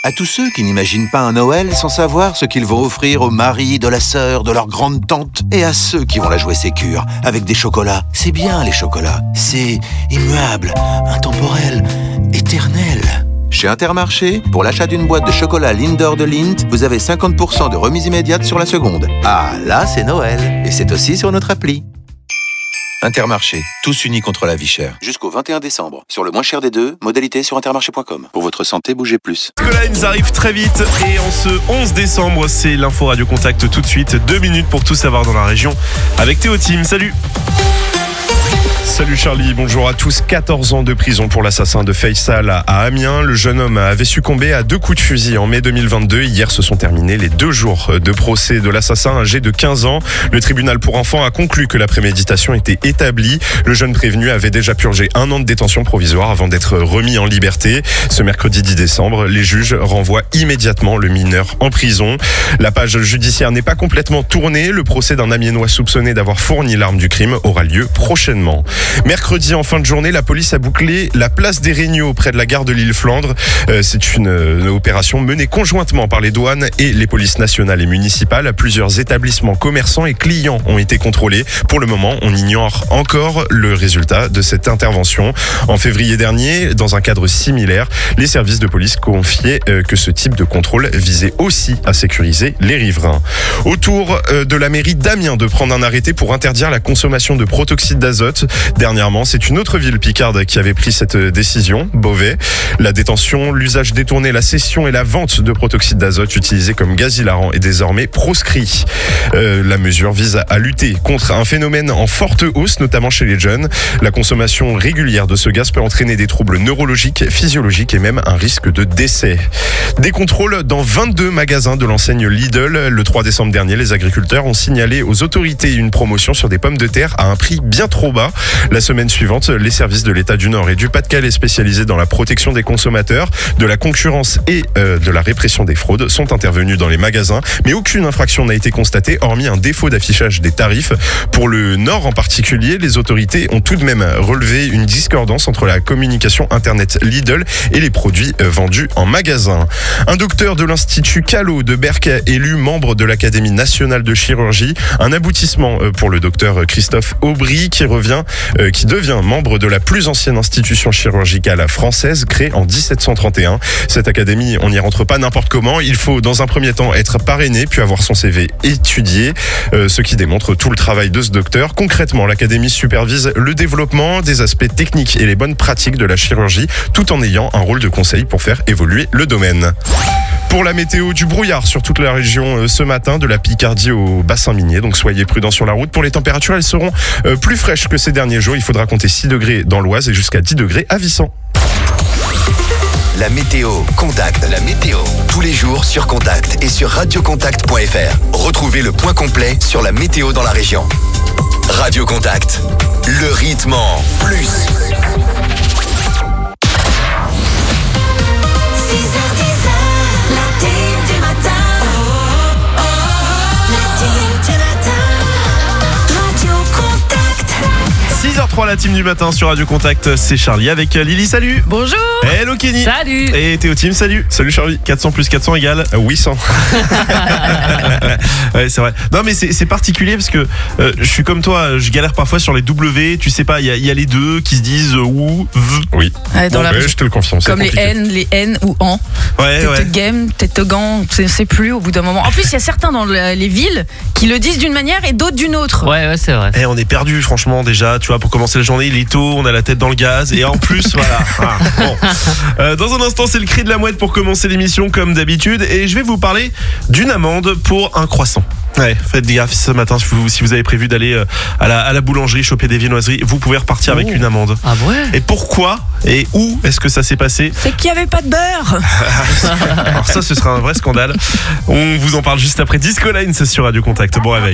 À tous ceux qui n'imaginent pas un Noël sans savoir ce qu'ils vont offrir au mari, de la sœur, de leur grande tante, et à ceux qui vont la jouer sécure avec des chocolats. C'est bien les chocolats, c'est immuable, intemporel, éternel. Chez Intermarché, pour l'achat d'une boîte de chocolat Lindor de Lindt, vous avez 50% de remise immédiate sur la seconde. Ah, là c'est Noël, et c'est aussi sur notre appli. Intermarché, tous unis contre la vie chère. Jusqu'au 21 décembre. Sur le moins cher des deux, modalité sur intermarché.com. Pour votre santé, bougez plus. Discolines arrive très vite et en ce 11 décembre, c'est l'info Radio Contact tout de suite. 2 minutes pour tout savoir dans la région avec Théo Tim. Salut. Salut Charlie, bonjour à tous. 14 ans de prison pour l'assassin de Faisal à Amiens. Le jeune homme avait succombé à 2 coups de fusil en mai 2022. Hier se sont terminés les 2 jours de procès de l'assassin âgé de 15 ans. Le tribunal pour enfants a conclu que la préméditation était établie. Le jeune prévenu avait déjà purgé 1 an de détention provisoire avant d'être remis en liberté. Ce mercredi 10 décembre, les juges renvoient immédiatement le mineur en prison. La page judiciaire n'est pas complètement tournée. Le procès d'un Amiénois soupçonné d'avoir fourni l'arme du crime aura lieu prochainement. Mercredi, en fin de journée, la police a bouclé la place des Regnault près de la gare de l'Île-Flandre. C'est une opération menée conjointement par les douanes et les polices nationales et municipales. Plusieurs établissements commerçants et clients ont été contrôlés. Pour le moment, on ignore encore le résultat de cette intervention. En février dernier, dans un cadre similaire, les services de police confiaient que ce type de contrôle visait aussi à sécuriser les riverains. Autour de la mairie d'Amiens de prendre un arrêté pour interdire la consommation de protoxyde d'azote. Dernièrement, c'est une autre ville picarde qui avait pris cette décision, Beauvais. La détention, l'usage détourné, la cession et la vente de protoxyde d'azote utilisé comme gaz hilarant est désormais proscrit. La mesure vise à lutter contre un phénomène en forte hausse, notamment chez les jeunes. La consommation régulière de ce gaz peut entraîner des troubles neurologiques, physiologiques et même un risque de décès. Des contrôles dans 22 magasins de l'enseigne Lidl. Le 3 décembre dernier, les agriculteurs ont signalé aux autorités une promotion sur des pommes de terre à un prix bien trop bas. La semaine suivante, les services de l'État du Nord et du Pas-de-Calais spécialisés dans la protection des consommateurs, de la concurrence et de la répression des fraudes sont intervenus dans les magasins. Mais aucune infraction n'a été constatée, hormis un défaut d'affichage des tarifs. Pour le Nord en particulier, les autorités ont tout de même relevé une discordance entre la communication Internet Lidl et les produits vendus en magasin. Un docteur de l'Institut Callot de Berck élu membre de l'Académie nationale de chirurgie. Un aboutissement pour le docteur Christophe Aubry qui devient membre de la plus ancienne institution chirurgicale française créée en 1731. Cette académie, on n'y rentre pas n'importe comment. Il faut dans un premier temps être parrainé puis avoir son CV étudié, ce qui démontre tout le travail de ce docteur. Concrètement, l'académie supervise le développement des aspects techniques et les bonnes pratiques de la chirurgie tout en ayant un rôle de conseil pour faire évoluer le domaine. Pour la météo, du brouillard sur toute la région ce matin, de la Picardie au bassin minier. Donc soyez prudents sur la route. Pour les températures, elles seront plus fraîches que ces derniers jours. Il faudra compter 6 degrés dans l'Oise et jusqu'à 10 degrés à Vissant. La météo, Contact. La météo, tous les jours sur Contact et sur radiocontact.fr. Retrouvez le point complet sur la météo dans la région. Radio Contact, le rythme en plus. 6h03, la team du matin sur Radio Contact, c'est Charlie avec Lily, salut. Bonjour. Hello Kenny. Salut. Et Théo Tim, salut. Salut Charlie. 400 plus 400 égale 800. Ouais, c'est vrai. Non mais c'est particulier parce que je suis comme toi, je galère parfois sur les W, tu sais pas, il y a les deux qui se disent ou, v. Oui. Dans la je te le confirme. Comme les N ou en. Ouais. Game, gant, je sais plus au bout d'un moment. En plus, il y a certains dans les villes qui le disent d'une manière et d'autres d'une autre. Ouais, c'est vrai. On est perdu franchement déjà, tu vois, pour commencer la journée, il est tôt, on a la tête dans le gaz et en plus voilà. Bon. Dans un instant, c'est le cri de la mouette pour commencer l'émission comme d'habitude et je vais vous parler d'une amende pour un croissant. Ouais, faites gaffe ce matin si vous avez prévu d'aller à la boulangerie choper des viennoiseries, vous pouvez repartir avec une amende. Ah ouais. Et pourquoi et où est-ce que ça s'est passé? C'est qu'il n'y avait pas de beurre. Alors ça, ce sera un vrai scandale. On vous en parle juste après Discolines sur Radio Contact. Bon réveil.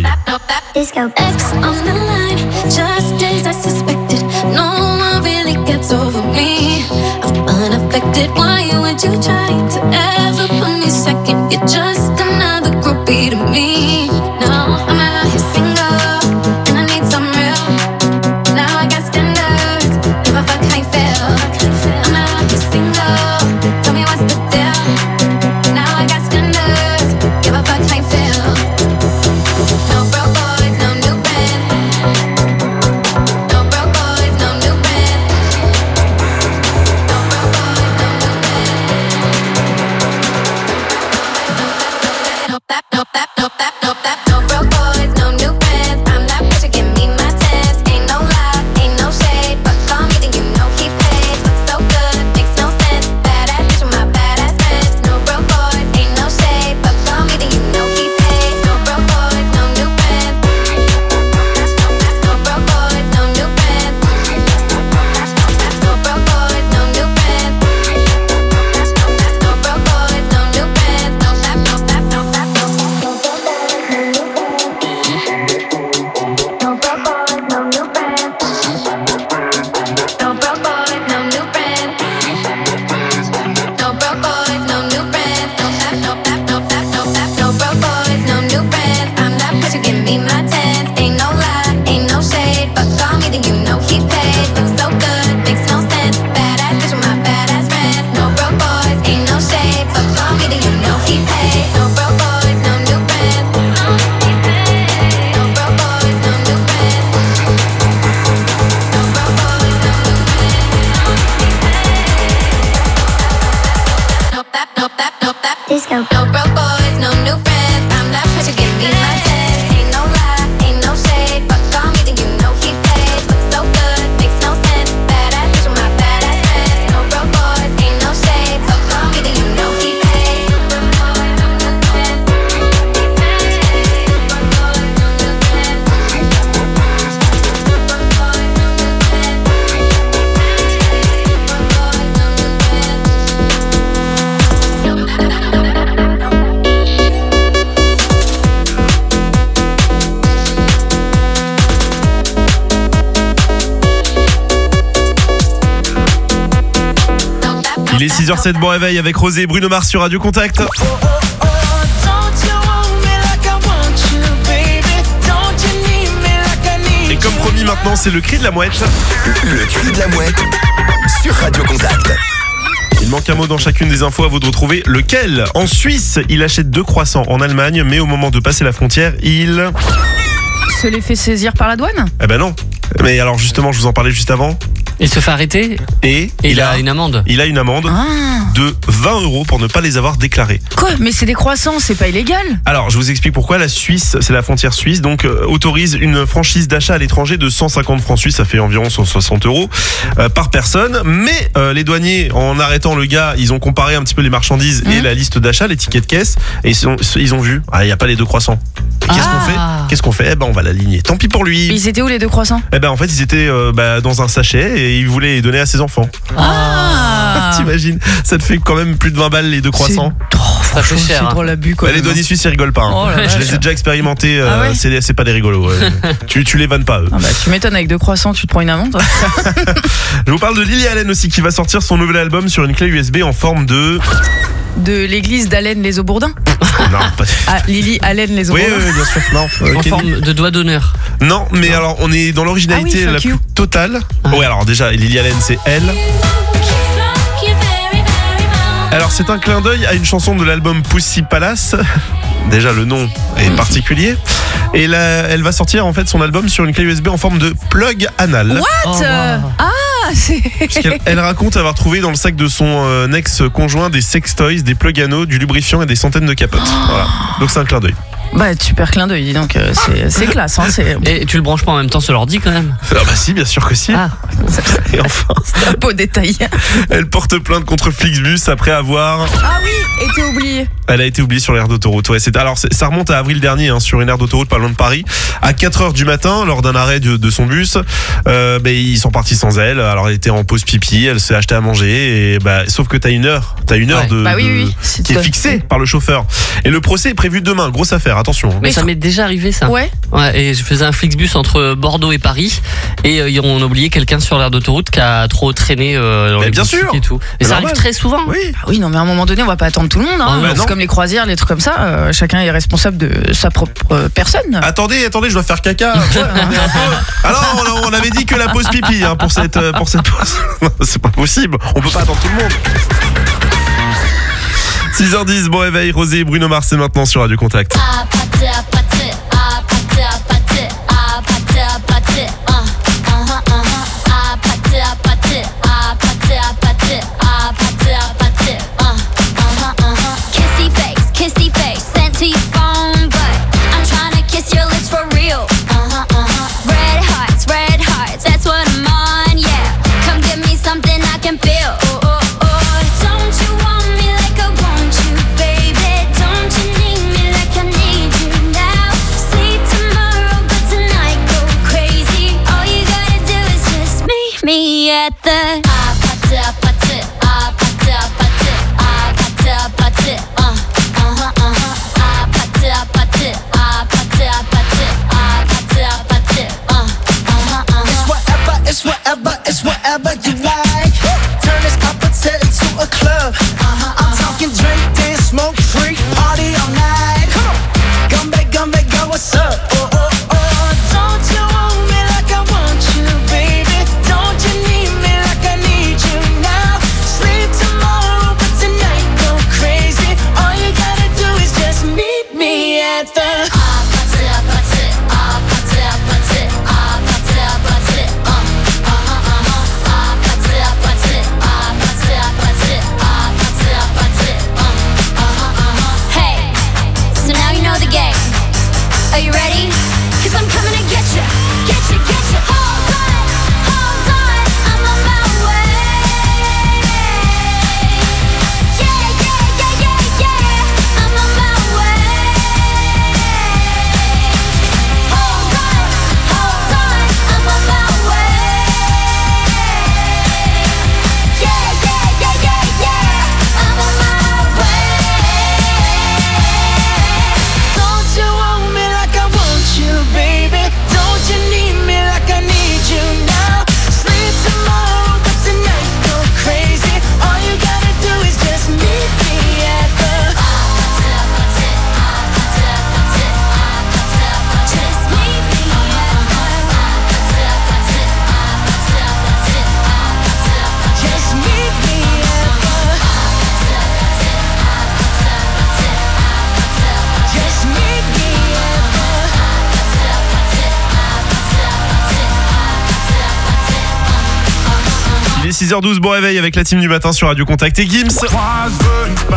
Disco. No broke boys, no new friends. I'm not pressure, give me my test. Ain't no lie, ain't no shade. Fuck on me, then you know he paid. Look so good, makes no sense. Badass bitch with my badass friends. No broke boys, ain't no shade. Fuck on me, then you know he paid. Il est 6h07, bon réveil avec Rosé et Bruno Mars sur Radio Contact. Et comme promis maintenant, c'est le cri de la mouette. Le cri de la mouette sur Radio Contact. Il manque un mot dans chacune des infos à vous de retrouver. Lequel ? En Suisse, il achète 2 croissants en Allemagne, mais au moment de passer la frontière, il... Se les fait saisir par la douane ? Eh ben non. Mais alors justement, je vous en parlais juste avant. Il se fait arrêter Et il a une amende. Il a une amende de 20 € pour ne pas les avoir déclarés. Quoi ? Mais c'est des croissants, c'est pas illégal ? Alors, je vous explique pourquoi. La Suisse, c'est la frontière suisse, donc autorise une franchise d'achat à l'étranger de 150 francs suisses, ça fait environ 160 € par personne. Mais les douaniers, en arrêtant le gars, ils ont comparé un petit peu les marchandises et la liste d'achat, les tickets de caisse, et ils ont vu, il n'y a pas les 2 croissants. Et qu'est-ce qu'on fait ? Eh ben, on va l'aligner. Tant pis pour lui. Et ils étaient où les 2 croissants ? Eh ben, en fait, ils étaient dans un sachet et ils voulaient les donner à ses enfants. T'imagines ? Ça te fait quand même plus de 20 balles les 2 croissants. Ça fait cher. C'est drôle l'abus quoi. Les douaniers suisses ils rigolent pas. Hein. Oh je les ai déjà expérimentés. Ouais c'est pas des rigolos. Ouais. tu les vannes pas eux. Tu m'étonnes, avec 2 croissants, tu te prends une amende. Je vous parle de Lily Allen aussi qui va sortir son nouvel album sur une clé USB en forme de l'église d'Allen les Aubourdins. Non, pas. Lily Allen les Aubourdins. Oui, bien sûr. Non. En forme de doigt d'honneur. Non, mais alors on est dans l'originalité la plus totale. Ouais, alors déjà Lily Allen c'est elle. Alors c'est un clin d'œil à une chanson de l'album Pussy Palace. Déjà le nom est particulier. Et là, elle va sortir en fait son album sur une clé USB en forme de plug anal. What ? Elle raconte avoir trouvé dans le sac de son ex-conjoint des sextoys, des plugs anneaux, du lubrifiant et des centaines de capotes. Voilà. Donc c'est un clin d'œil. Super clin d'œil, dis donc, c'est classe. Hein, Et tu le branches pas en même temps sur l'ordi quand même ? Ah bah si, bien sûr que si. Et enfin, c'est un beau détail. Elle porte plainte contre Flixbus après avoir... Ah oui, été oubliée. Elle a été oubliée sur l'aire d'autoroute. Ouais, ça remonte à avril dernier sur une aire d'autoroute pas loin de Paris. À 4h du matin, lors d'un arrêt de son bus, ils sont partis sans elle. Alors elle était en pause pipi, elle s'est acheté à manger. Et sauf que t'as une heure qui est fixée par le chauffeur. Et le procès est prévu demain. Grosse affaire, attention. Mais ça m'est déjà arrivé ça. Ouais. Et je faisais un Flixbus entre Bordeaux et Paris. Et on a oublié quelqu'un sur l'aire d'autoroute qui a trop traîné dans les bien sûr. Et tout. Et ça arrive très souvent. Oui. Non mais à un moment donné on va pas attendre tout le monde. Hein. C'est comme les croisières, les trucs comme ça. Chacun est responsable de sa propre personne. Attendez, je dois faire caca. Alors on avait dit que la pause pipi pour cette pause. Non, c'est pas possible. On peut pas attendre tout le monde. 6h10, bon réveil, Rosé et Bruno Mars, c'est maintenant sur Radio Contact. Kissy face, sent to your phone, but I'm trying to kiss your lips for real. Red hearts, that's what I'm on, yeah. Come give me something I can feel. Don't you want me like I want you, baby? Don't you need me like I need you now? See tomorrow, but tonight go crazy. All you gotta do is just meet me at the It's whatever you like. Turn this appetite into a club. I'm talking drink, dance, smoke, freak, party all night. Come back, girl, what's up? Don't you want me like I want you, baby? Don't you need me like I 6h12, bon réveil avec la team du matin sur Radio Contact et Gims. Croise une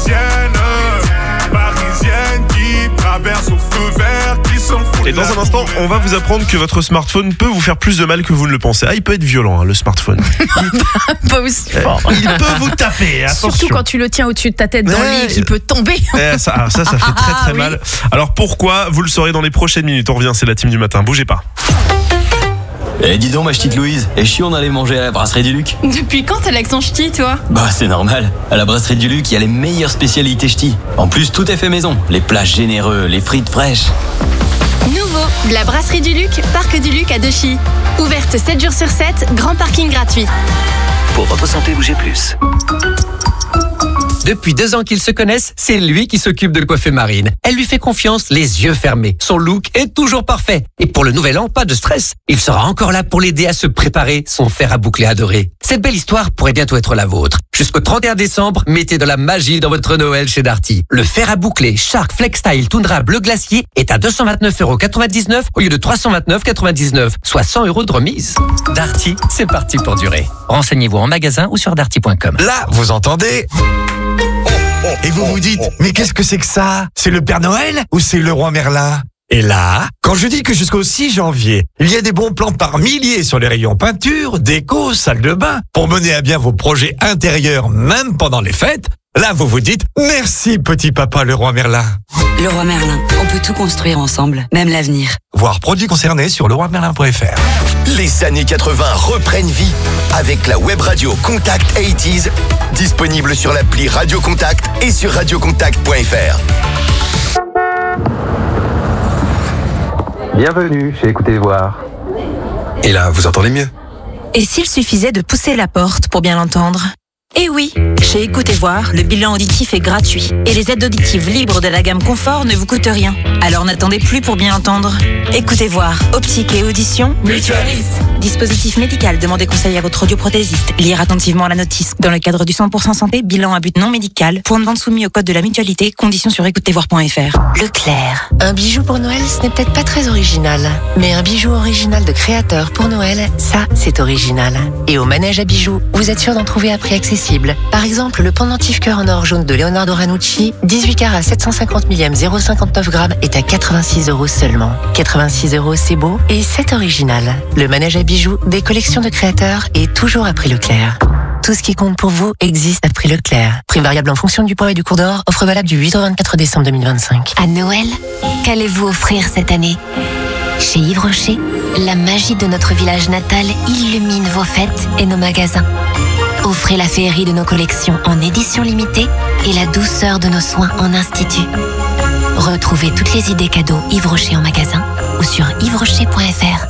parisienne qui traverse au feu vert, qui s'en fout. Et dans un instant, on va vous apprendre que votre smartphone peut vous faire plus de mal que vous ne le pensez. Ah, il peut être violent, le smartphone. Pas aussi fort. Il peut vous taper, attention. Surtout quand tu le tiens au-dessus de ta tête dans le lit, qu'il peut tomber. Ça fait très oui. mal. Alors pourquoi? Vous le saurez dans les prochaines minutes. On revient, c'est la team du matin. Bougez pas. Eh dis donc ma ch'tite Louise, et chiant d'aller manger à la brasserie du Luc. Depuis quand t'as l'accent ch'ti, toi? Bah c'est normal, à la brasserie du Luc, il y a les meilleures spécialités ch'ti. En plus, tout est fait maison, les plats généreux, les frites fraîches. Nouveau, la brasserie du Luc, Parc du Luc à Dechy. Ouverte 7 jours sur 7, grand parking gratuit. Pour votre santé, bougez plus. Depuis 2 ans qu'ils se connaissent, c'est lui qui s'occupe de le coiffer Marine. Elle lui fait confiance, les yeux fermés. Son look est toujours parfait. Et pour le nouvel an, pas de stress. Il sera encore là pour l'aider à se préparer son fer à boucler adoré. Cette belle histoire pourrait bientôt être la vôtre. Jusqu'au 31 décembre, mettez de la magie dans votre Noël chez Darty. Le fer à boucler Shark Flex Style Tundra bleu glacier est à 229,99€ au lieu de 329,99€, soit 100€ de remise. Darty, c'est parti pour durer. Renseignez-vous en magasin ou sur darty.com. Là, vous entendez? Et vous vous dites, mais qu'est-ce que c'est que ça? C'est le Père Noël ou c'est le Roi Merlin? Et là, quand je dis que jusqu'au 6 janvier, il y a des bons plans par milliers sur les rayons peinture, déco, salle de bain, pour mener à bien vos projets intérieurs même pendant les fêtes, là vous vous dites, merci petit papa le Roi Merlin. Le Roi Merlin, on peut tout construire ensemble, même l'avenir. Voir produits concernés sur leroimerlin.fr. Les années 80 reprennent vie avec la web radio Contact 80s, disponible sur l'appli Radio Contact et sur radiocontact.fr. Bienvenue chez Écoutez Voir. Et là, vous entendez mieux? Et s'il suffisait de pousser la porte pour bien l'entendre? Eh oui, chez Écoutez Voir, le bilan auditif est gratuit et les aides auditives libres de la gamme Confort ne vous coûtent rien. Alors n'attendez plus pour bien entendre. Écoutez Voir, optique et audition, mutualiste. Dispositif médical, demandez conseil à votre audioprothésiste. Lire attentivement la notice. Dans le cadre du 100% santé, bilan à but non médical, point de vente soumis au code de la mutualité, conditions sur écoutezvoir.fr. Leclerc. Un bijou pour Noël, ce n'est peut-être pas très original. Mais un bijou original de créateur pour Noël, ça, c'est original. Et au manège à bijoux, vous êtes sûr d'en trouver à prix accessible. Par exemple, le pendentif cœur en or jaune de Leonardo Ranucci, 18 carats 750 millième 0,59 grammes, est à 86€ seulement. 86€, c'est beau et c'est original. Le manège à bijoux des collections de créateurs est toujours à prix Leclerc. Tout ce qui compte pour vous existe à prix Leclerc. Prix variable en fonction du poids et du cours d'or. Offre valable du 8 au 24 décembre 2025. À Noël, qu'allez-vous offrir cette année? Chez Yves Rocher, la magie de notre village natal illumine vos fêtes et nos magasins. Offrez la féerie de nos collections en édition limitée et la douceur de nos soins en institut. Retrouvez toutes les idées cadeaux Yves Rocher en magasin ou sur yvesrocher.fr.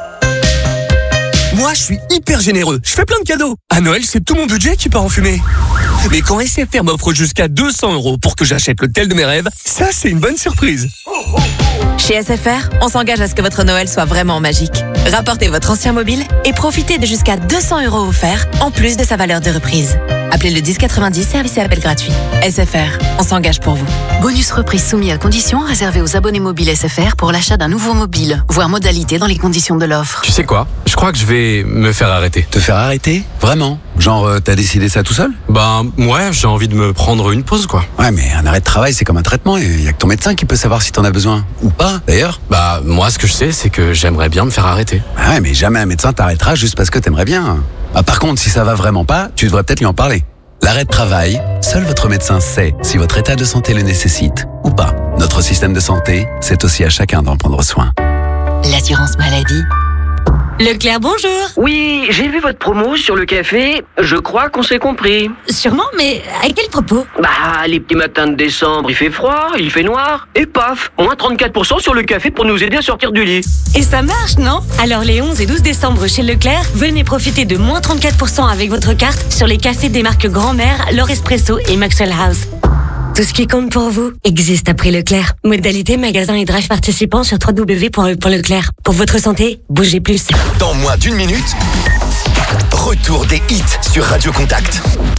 Moi, je suis hyper généreux. Je fais plein de cadeaux. À Noël, c'est tout mon budget qui part en fumée. Mais quand SFR m'offre jusqu'à 200€ pour que j'achète le tel de mes rêves, ça, c'est une bonne surprise. Chez SFR, on s'engage à ce que votre Noël soit vraiment magique. Rapportez votre ancien mobile et profitez de jusqu'à 200€ offerts en plus de sa valeur de reprise. Appelez le 1090, service et appel gratuit. SFR, on s'engage pour vous. Bonus reprise soumis à conditions réservé aux abonnés mobiles SFR pour l'achat d'un nouveau mobile. Voir modalité dans les conditions de l'offre. Tu sais quoi? Je crois que je vais me faire arrêter. Te faire arrêter? Vraiment? Genre, t'as décidé ça tout seul? Ben, ouais, j'ai envie de me prendre une pause, quoi. Ouais, mais un arrêt de travail, c'est comme un traitement. Il y a que ton médecin qui peut savoir si t'en as besoin. Ou pas, d'ailleurs. Bah, moi, ce que je sais, c'est que j'aimerais bien me faire arrêter. Ah ouais, mais jamais un médecin t'arrêtera juste parce que t'aimerais bien. Ah, par contre, si ça va vraiment pas, tu devrais peut-être lui en parler. L'arrêt de travail, seul votre médecin sait si votre état de santé le nécessite ou pas. Notre système de santé, c'est aussi à chacun d'en prendre soin. L'assurance maladie. Leclerc, bonjour. Oui, j'ai vu votre promo sur le café. Je crois qu'on s'est compris. Sûrement, mais à quel propos? Bah, les petits matins de décembre, il fait froid, il fait noir. Et paf, moins 34% sur le café pour nous aider à sortir du lit. Et ça marche, non? Alors les 11 et 12 décembre chez Leclerc, venez profiter de moins 34% avec votre carte sur les cafés des marques Grand-Mère, L'Or Espresso et Maxwell House. Tout ce qui compte pour vous existe à prix Leclerc. Modalité, magasin et drive participants sur www.leclerc. Pour votre santé, bougez plus. Dans moins d'une minute, retour des hits sur Radio Contact.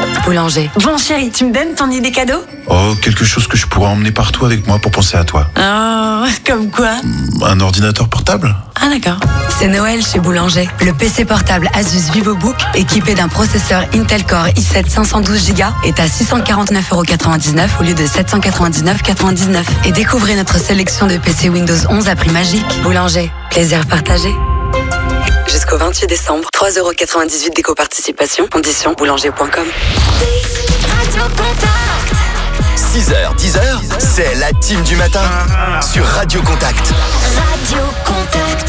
Boulanger. Bon chéri, tu me donnes ton idée cadeau? Oh, quelque chose que je pourrais emmener partout avec moi pour penser à toi. Oh, comme quoi? Un ordinateur portable? Ah d'accord. C'est Noël chez Boulanger. Le PC portable Asus VivoBook, équipé d'un processeur Intel Core i7 512Go, est à 649,99€ au lieu de 799,99€. Et découvrez notre sélection de PC Windows 11 à prix magique. Boulanger, plaisir partagé. Jusqu'au 28 décembre, 3,98€ d'éco-participation. Conditions boulanger.com. 6h, 10h, c'est la team du matin sur Radio Contact. Radio Contact.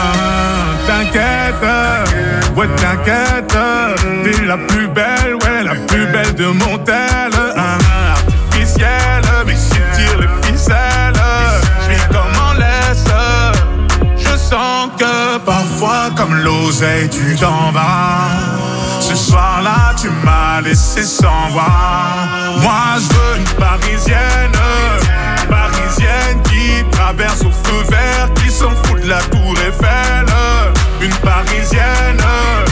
T'inquiète, ouais t'inquiète, t'es la plus belle, ouais la plus belle de mon tel. Artificielle, mais si tu tires les ficelles, je vis comme en laisse. Je sens que parfois comme l'oseille tu t'en vas. Ce soir-là tu m'as laissé sans voix. Moi je veux une parisienne, qui traverse au feu vert, qui s'en fout de la tour Eiffel. Une parisienne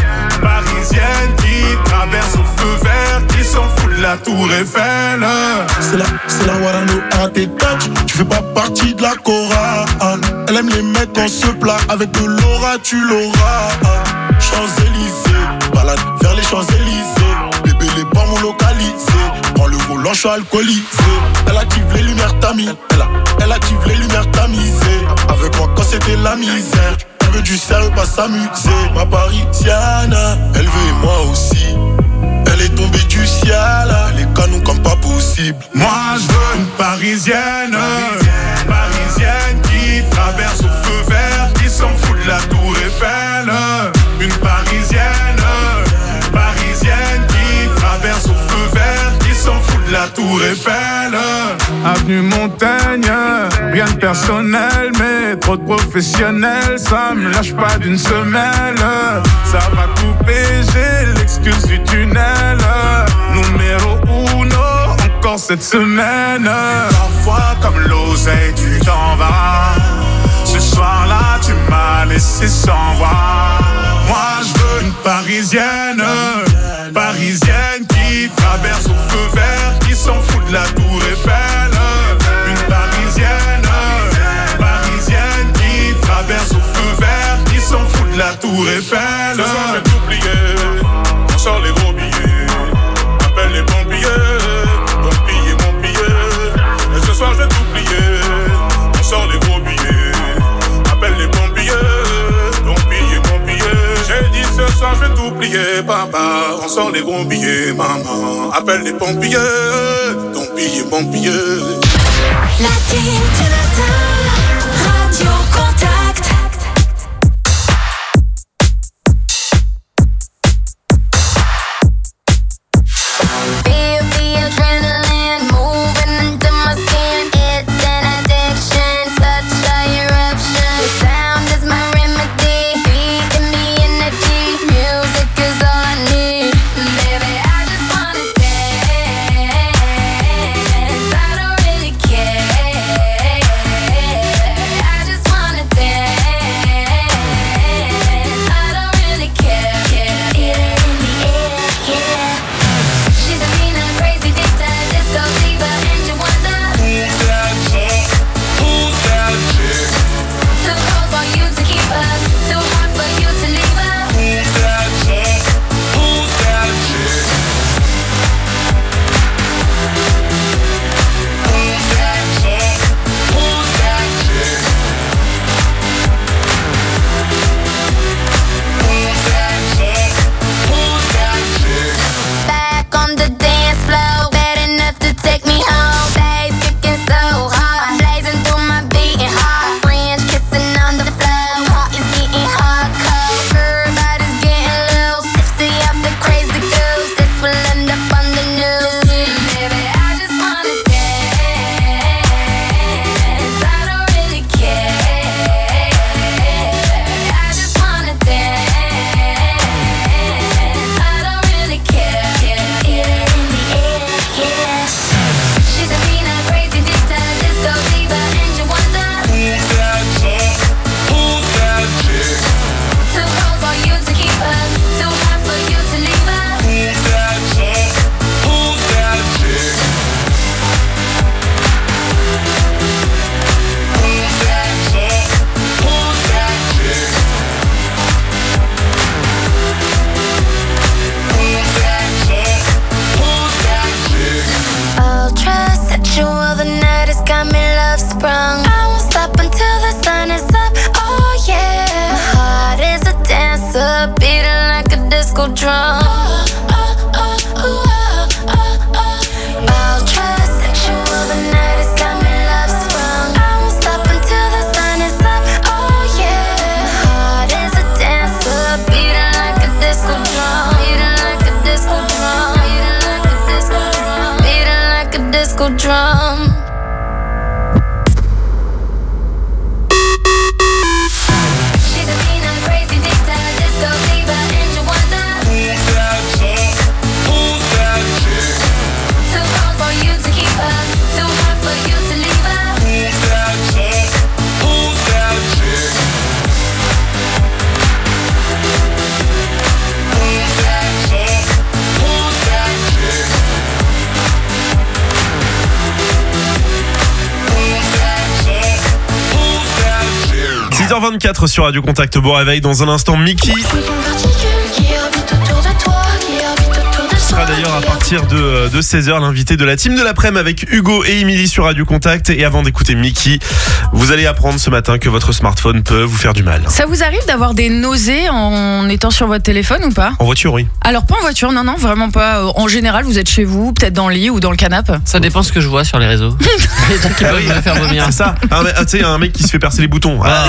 qui traverse au feu vert, qui s'en fout de la tour Eiffel. C'est la Warano à tes touch, tu fais pas partie de la Cora. Elle aime les mecs quand se plat, avec de l'aura tu l'auras. Champs-Élysées, balade vers les Champs-Élysées. Bébé les pommes localisées, prends le volant, je suis alcoolisé. Elle active les lumières tamies, elle active les lumières tamisées. Avec moi quand c'était la misère, elle veut du sérieux, pas s'amuser. Ma parisienne, elle veut et moi aussi. Elle est tombée du ciel, les canons comme pas possible. Moi je veux une parisienne qui traverse au feu vert, qui s'en fout de la tour Eiffel. Une parisienne qui traverse au feu vert, qui s'en fout de la tour Eiffel. Avenue Montaigne, rien de personnel, mais trop de professionnels, ça me lâche pas d'une semelle. Ça va couper, j'ai l'excuse du tunnel. Numéro 1, encore cette semaine. Parfois comme l'oseille tu t'en vas. Ce soir-là tu m'as laissé sans voix. Moi je veux une parisienne qui traverse au feu vert, qui s'en fout de la tour Eiffel. Une parisienne qui traverse au feu vert, qui s'en fout de la tour Eiffel. Ce soir je vais t'oublier, on sort les gros billets. Appelle les pompiers, mon billet. Et ce soir je vais t'oublier, on sort les gros billets. Appelle les pompiers, mon billet. J'ai dit ce soir je vais t'oublier, papa. On sort les gros billets, maman. Appelle les pompiers, mon billet. La team du matin, Radio Contact. Feel the adrenaline moving into my skin. It's an addiction, such a eruption. The sound is my remedy, feeding me energy. Music is all I need. Baby, I just wanna dance. I don't really care. got me love sprung. I won't stop until the sun is up. Oh yeah, my heart is a dancer, beating like a disco drum. I'll try sexual, the night has got me love sprung. I won't stop until the sun is up. Oh yeah, my heart is a dancer, beating like a disco drum. Beating like a disco drum. Beating like a disco drum. Beating like a disco drum. h 24 sur Radio Contact. Bon réveil dans un instant. Mickey sera d'ailleurs à partir de 16h l'invité de la team de l'après-midi avec Hugo et Émilie sur Radio Contact. Et avant d'écouter Mickey, vous allez apprendre ce matin que votre smartphone peut vous faire du mal. Ça vous arrive d'avoir des nausées en étant sur votre téléphone ou pas ? En voiture, oui. Alors pas en voiture, non, vraiment pas. En général, vous êtes chez vous, peut-être dans le lit ou dans le canapé. Ça dépend ce que je vois sur les réseaux. Les trucs qui peuvent me faire vomir. C'est ça. Tu sais, un mec qui se fait percer les boutons. Bon,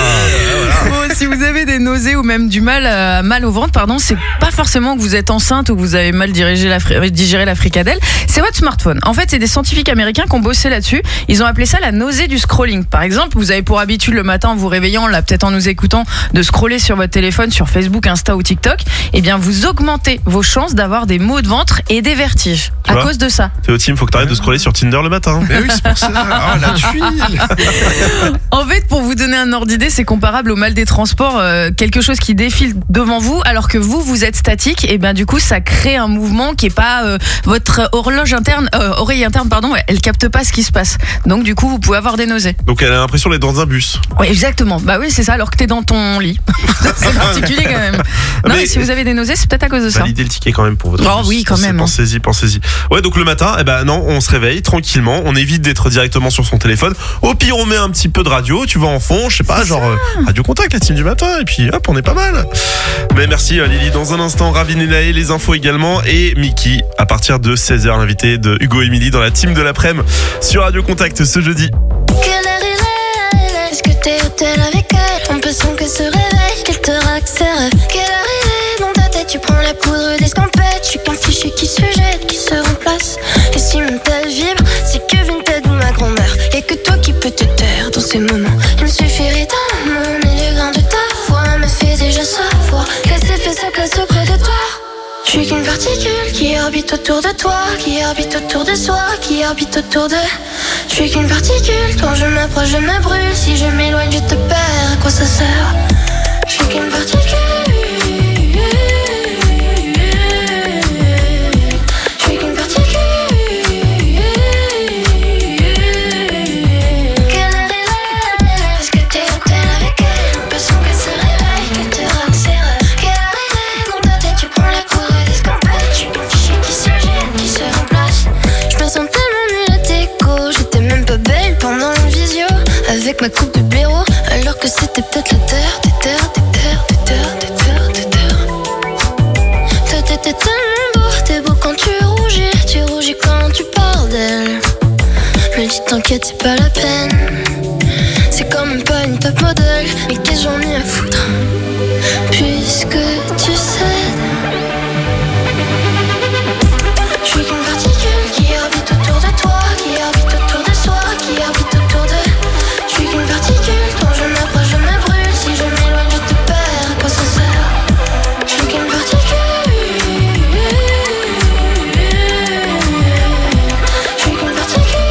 si vous avez des nausées ou même du mal au ventre, c'est pas forcément que vous êtes enceinte ou que vous avez mal digéré la fricadelle, c'est votre smartphone. En fait, c'est des scientifiques américains qui ont bossé là-dessus. Ils ont appelé ça la nausée du scrolling. Par exemple, vous avez pour habitude le matin en vous réveillant, là peut-être en nous écoutant, de scroller sur votre téléphone, sur Facebook, Insta ou TikTok. Eh bien, vous augmentez vos chances d'avoir des maux de ventre et des vertiges à cause de ça. Théo Tim, faut que t'arrêtes de scroller sur Tinder le matin. Mais oui, c'est pour ça. Oh, la tuile. En fait, pour vous donner un ordre d'idée, c'est comparable au mal des transports, quelque chose qui défile devant vous alors que vous êtes statique. Et bien du coup, ça crée un mouvement qui est pas votre oreille interne, elle capte pas ce qui se passe. Donc du coup, vous pouvez avoir des nausées. Donc elle a l'impression d'être dans un bus. Oui, exactement. Bah oui, c'est ça. Alors que t'es dans ton lit. C'est particulier quand même. Non, mais si vous avez des nausées, c'est peut-être à cause de ça. Validez le ticket quand même pour votre. Oh oui, quand même. Pensez-y. Ouais, donc le matin, non, on se réveille tranquillement. On évite d'être directement sur son téléphone. Au pire, on met un petit peu de radio. Tu vois en fond, je sais pas, genre Radio Contact, la team du matin. Et puis hop, on est pas mal. Mais merci Lily. Dans un instant, Ravine et Naé, les infos également. Et Mickey, à partir de 16h, l'invité de Hugo et Émilie dans la team de l'après-midi sur Radio Contact ce jeudi. Quelle heure il est? Est-ce que t'es au tel avec elle? On peut sans qu'elle se réveille, qu'elle te raque ses rêves. Quelle heure il est? Dans ta tête, tu prends la poudre d'escampette. Je suis qu'un fichier qui se jette, qui se remplace. Et si mon tel vibre, c'est que Vinted ou ma grand-mère. Y'a que toi qui peux te taire dans ces moments. Il me suffirait d'un mot, mais le grain de ta voix me fait déjà savoir qu'elle s'est fait sa place auprès de toi. Je suis qu'une particule qui orbite autour de toi, qui orbite autour de soi, qui orbite autour de. Je suis qu'une particule, quand je m'approche, je me brûle. Si je m'éloigne, je te perds, à quoi ça sert? Je suis qu'une particule. Je suis qu'une particule. Quelle heure il est? Est-ce que t'es au tel avec elle? On peut sans qu'elle se réveille, qu'elle te raque ses rêves. Quelle heure il est? Dans ta tête, tu prends la poudre d'escampette. Je suis un fichier qui se jette, qui se remplace. Je me sens tellement nulle à déco. J'étais même pas belle pendant une visio avec ma coupe de blaireau, alors que c'était peut-être la terre, des terres. Toi t'étais tellement beau, t'es beau quand tu rougis quand tu parles d'elle. Me dis t'inquiète, c'est pas la peine. C'est quand même pas une top modèle, mais qu'est-ce que j'en ai à foutre? Puisque tu cèdes. Je suis qu'une particule qui orbite autour de toi, qui orbite autour de soi, qui orbite autour de. Je suis qu'une particule, quand je m'approche, je me brûle. Si je m'éloigne, je te perds, à quoi ça sert? Je suis qu'une particule. Je suis qu'une particule.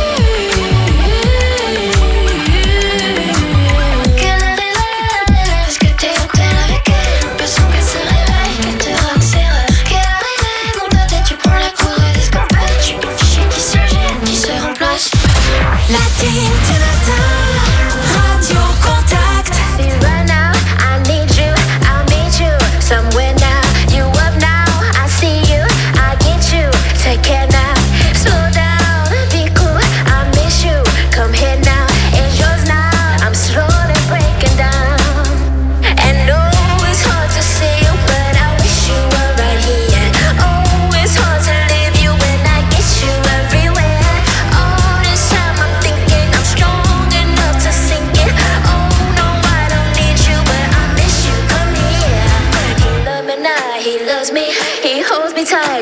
Quelle heure il est? Est-ce que t'es au tel avec elle? On peut sans qu'elle se réveille, qu'elle te raque ses rêves. Quelle heure il est? Dans ta tête, tu prends la poudre d'escampette. Je suis un fichier qui se jette, qui se remplace. La team du matin, Radio Contact. See right now, I need you, I'll meet you somewhere now. You up now, I see you, I get you. Take care now, slow down, be cool, I miss you. Come here now.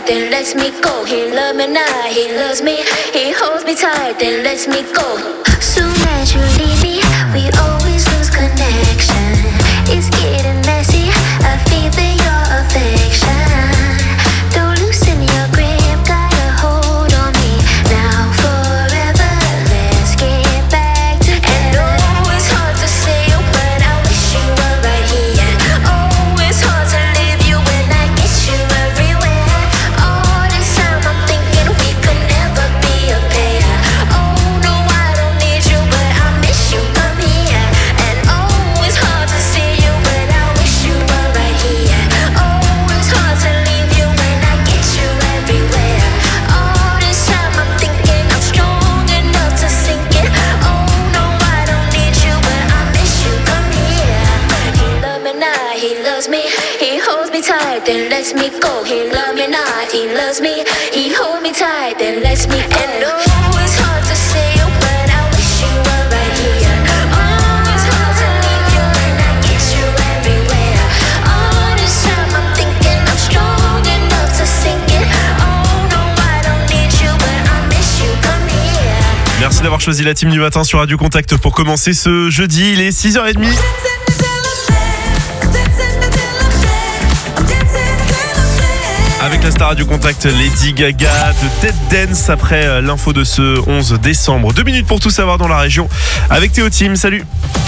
tight, then lets me go. He loves me now, he loves me. He holds me tight, then lets me go. Soon as you leave me, we always lose connection. It's getting messy, I feel your affection. Don't loosen your grip, got a hold on me. Now forever, let's get back together. And oh, it's hard to say, but I wish you were right here. Oh, it's hard to leave you when I get you everywhere. All this time I'm thinking we could never be a pair. Oh no, I don't need you, but I miss you, come here. And oh, it's hard to see you, but I wish you were right here. Oh, it's hard to leave you when I get you everywhere. All this time I'm thinking I'm strong enough to sink it. Oh no, I don't need you, but I miss you, come here. He loves me now, he loves me. He holds me tight, then lets me go. He loves me now, he loves me. He holds me tight, then lets me go. And oh, it's hard to say, but I wish you were right here. Oh, it's hard to leave you when I get you everywhere. All this time I'm thinking I'm strong enough to sink it. Oh no, I don't need you, but I miss you, come here. Merci d'avoir choisi la team du matin sur Radio Contact pour commencer ce jeudi. Il est 6h30. Avec la star Radio Contact, Lady Gaga de Dead Dance après l'info de ce 11 décembre. 2 minutes pour tout savoir dans la région avec Théo Team. Salut.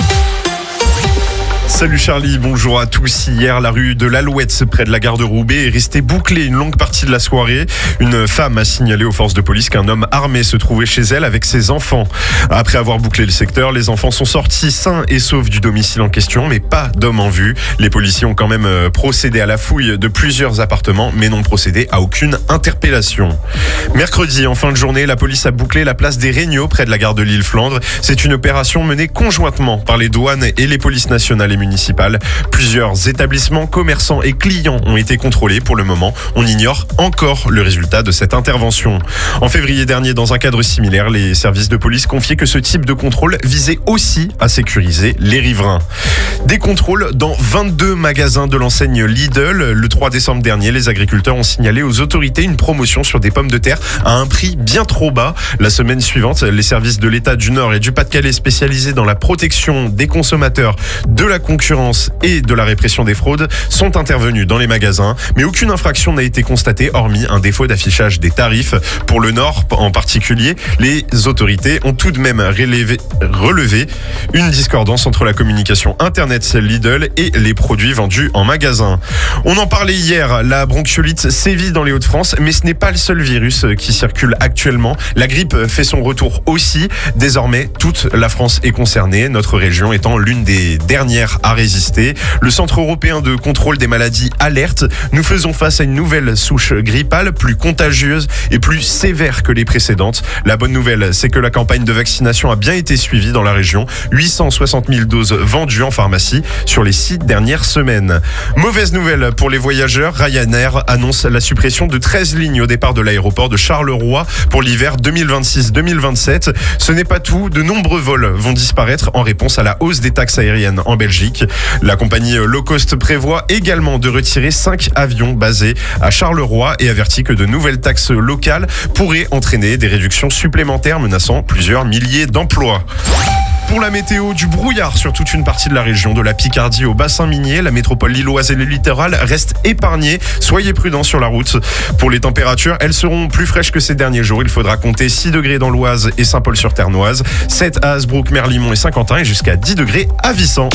Salut Charlie, bonjour à tous. Hier, la rue de l'Alouette, près de la gare de Roubaix, est restée bouclée une longue partie de la soirée. Une femme a signalé aux forces de police qu'un homme armé se trouvait chez elle avec ses enfants. Après avoir bouclé le secteur, les enfants sont sortis sains et saufs du domicile en question, mais pas d'homme en vue. Les policiers ont quand même procédé à la fouille de plusieurs appartements, mais n'ont procédé à aucune interpellation. Mercredi, en fin de journée, la police a bouclé la place des Regnault, près de la gare de Lille-Flandre. C'est une opération menée conjointement par les douanes et les polices nationales et municipales. Plusieurs établissements, commerçants et clients ont été contrôlés. Pour le moment, on ignore encore le résultat de cette intervention. En février dernier, dans un cadre similaire, les services de police confiaient que ce type de contrôle visait aussi à sécuriser les riverains. Des contrôles dans 22 magasins de l'enseigne Lidl. Le 3 décembre dernier, les agriculteurs ont signalé aux autorités une promotion sur des pommes de terre à un prix bien trop bas. La semaine suivante, les services de l'État du Nord et du Pas-de-Calais spécialisés dans la protection des consommateurs, de la concurrence et de la répression des fraudes sont intervenus dans les magasins, mais aucune infraction n'a été constatée hormis un défaut d'affichage des tarifs. Pour le Nord en particulier, les autorités ont tout de même relevé une discordance entre la communication internet Lidl et les produits vendus en magasin. On en parlait hier, la bronchiolite sévit dans les Hauts-de-France, mais ce n'est pas le seul virus qui circule actuellement. La grippe fait son retour aussi. Désormais, toute la France est concernée, notre région étant l'une des dernières à résister. Le Centre européen de contrôle des maladies alerte. Nous faisons face à une nouvelle souche grippale, plus contagieuse et plus sévère que les précédentes. La bonne nouvelle, c'est que la campagne de vaccination a bien été suivie dans la région. 860 000 doses vendues en pharmacie sur les 6 dernières semaines. Mauvaise nouvelle pour les voyageurs, Ryanair annonce la suppression de 13 lignes au départ de l'aéroport de Charleroi pour l'hiver 2026-2027. Ce n'est pas tout, de nombreux vols vont disparaître en réponse à la hausse des taxes aériennes en Belgique. La compagnie low cost prévoit également de retirer 5 avions basés à Charleroi et avertit que de nouvelles taxes locales pourraient entraîner des réductions supplémentaires menaçant plusieurs milliers d'emplois. Pour la météo, du brouillard sur toute une partie de la région, de la Picardie au bassin minier. La métropole lilloise et le littoral restent épargnés. Soyez prudents sur la route. Pour les températures, elles seront plus fraîches que ces derniers jours. Il faudra compter 6 degrés dans l'Oise et Saint-Paul-sur-Ternoise, 7 à Hasbrook, Merlimont et Saint-Quentin et jusqu'à 10 degrés à Vissant.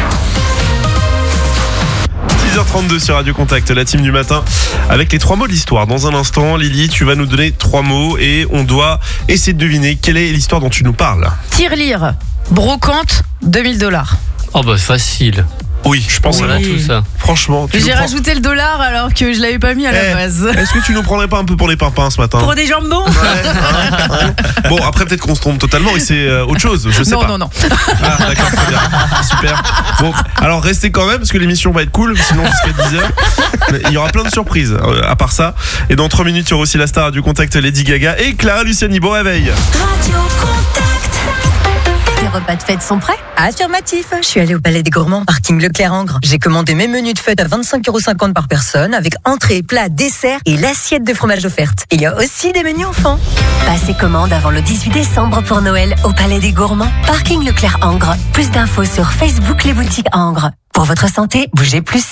6h32 sur Radio Contact, la team du matin, avec les 3 mots de l'histoire. Dans un instant, Lily, tu vas nous donner 3 mots et on doit essayer de deviner quelle est l'histoire dont tu nous parles. Tirelire, brocante, $2000. Oh bah facile. Oui, je pense voilà tout ça. Franchement, j'ai rajouté le dollar alors que je l'avais pas mis à la base. Est-ce que tu nous prendrais pas un peu pour les pimpins ce matin? Pour des jambons? Bon, après peut-être qu'on se trompe totalement et c'est autre chose, je sais pas. Non. Ah, d'accord, très bien. Super. Bon, alors restez quand même parce que l'émission va être cool, sinon jusqu'à 10h. Il y aura plein de surprises à part ça. Et dans 3 minutes, il y aura aussi la star du Contact Lady Gaga et Clara Luciani. Bon réveil. Radio Contact. repas de fête sont prêts? Affirmatif. Je suis allée au Palais des Gourmands, parking Leclerc-Angres. J'ai commandé mes menus de fête à 25,50 € par personne, avec entrée, plat, dessert et l'assiette de fromage offerte. Il y a aussi des menus enfants. Passez commande avant le 18 décembre pour Noël au Palais des Gourmands, parking Leclerc-Angres. Plus d'infos sur Facebook Les Boutiques Angres. Pour votre santé, bougez plus.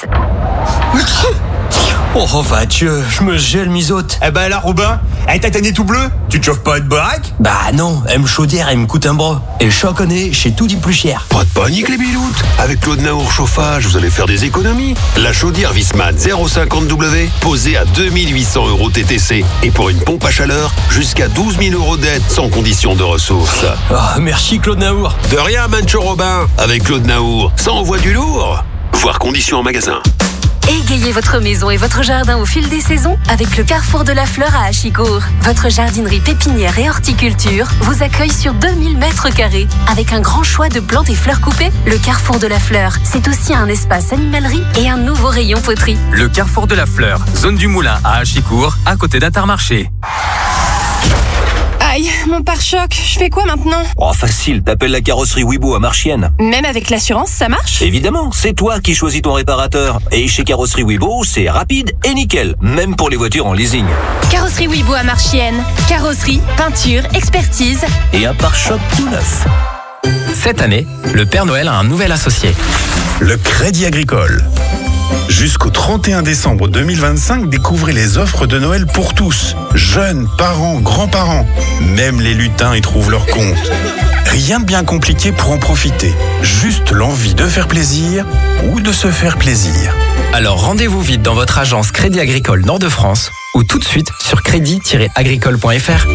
Oh va Dieu, je me gèle misote. Eh ben là Robin, t'as ta nez tout bleu? Tu te chauffes pas de baraque? Bah non, M chaudière, elle me coûte un bras. Et chaque année, chez tout dit plus cher. Pas de panique les biloutes. Avec Claude Naour Chauffage, vous allez faire des économies. La chaudière Viessmann 050W, posée à 2800 € TTC. Et pour une pompe à chaleur, jusqu'à 12 000 € d'aide sans condition de ressources. Ah, merci Claude Naour. De rien Mancho Robin. Avec Claude Naour, ça envoie du lourd. Voir conditions en magasin. Égayez votre maison et votre jardin au fil des saisons avec le Carrefour de la Fleur à Achicourt. Votre jardinerie pépinière et horticulture vous accueille sur 2000 mètres carrés. Avec un grand choix de plantes et fleurs coupées, le Carrefour de la Fleur, c'est aussi un espace animalerie et un nouveau rayon poterie. Le Carrefour de la Fleur, zone du Moulin à Achicourt, à côté d'Intermarché. Aïe, mon pare-choc, je fais quoi maintenant? Oh facile, t'appelles la carrosserie Wibo à Marchienne. Même avec l'assurance, ça marche? Évidemment, c'est toi qui choisis ton réparateur. Et chez Carrosserie Wibo, c'est rapide et nickel, même pour les voitures en leasing. Carrosserie Wibo à Marchienne. Carrosserie, peinture, expertise. Et un pare-choc tout neuf. Cette année, le Père Noël a un nouvel associé. Le Crédit Agricole. Jusqu'au 31 décembre 2025, découvrez les offres de Noël pour tous. Jeunes, parents, grands-parents. Même les lutins y trouvent leur compte. Rien de bien compliqué pour en profiter. Juste l'envie de faire plaisir ou de se faire plaisir. Alors rendez-vous vite dans votre agence Crédit Agricole Nord-de-France ou tout de suite sur crédit-agricole.fr.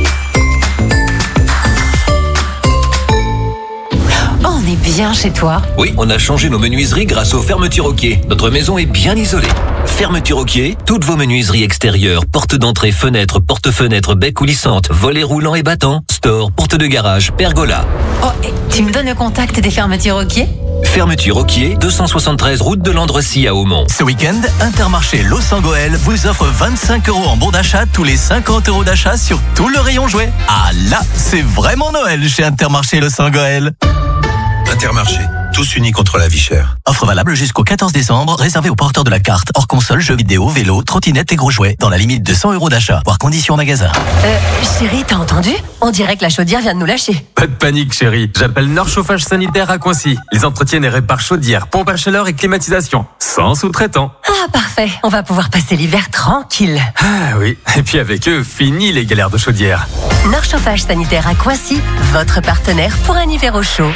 On est bien chez toi. Oui, on a changé nos menuiseries grâce aux fermetures au quai. Notre maison est bien isolée. Fermeture au quai, toutes vos menuiseries extérieures, portes d'entrée, fenêtres, porte-fenêtres, bec coulissantes, volets roulants et battants, store, porte de garage, pergola. Oh, et tu me donnes le contact des fermetures au quai? Fermeture au quai, 273 route de Landrecy à Aumont. Ce week-end, Intermarché Los-Angoël vous offre 25 € en bon d'achat tous les 50 € d'achat sur tout le rayon jouet. Ah là, c'est vraiment Noël chez Intermarché Los-Angoël. Intermarché, tous unis contre la vie chère. Offre valable jusqu'au 14 décembre, réservée aux porteurs de la carte, hors console, jeux vidéo, vélo, trottinette et gros jouets, dans la limite de 100 € d'achat, voire conditions en magasin. Chérie, t'as entendu? On dirait que la chaudière vient de nous lâcher. Pas de panique chérie, j'appelle Nord Chauffage Sanitaire à Coincy. Ils entretiennent et réparent chaudière, pompe à chaleur et climatisation, sans sous-traitant. Ah parfait, on va pouvoir passer l'hiver tranquille. Ah oui, et puis avec eux, fini les galères de chaudière. Nord Chauffage Sanitaire à Coincy, votre partenaire pour un hiver au chaud.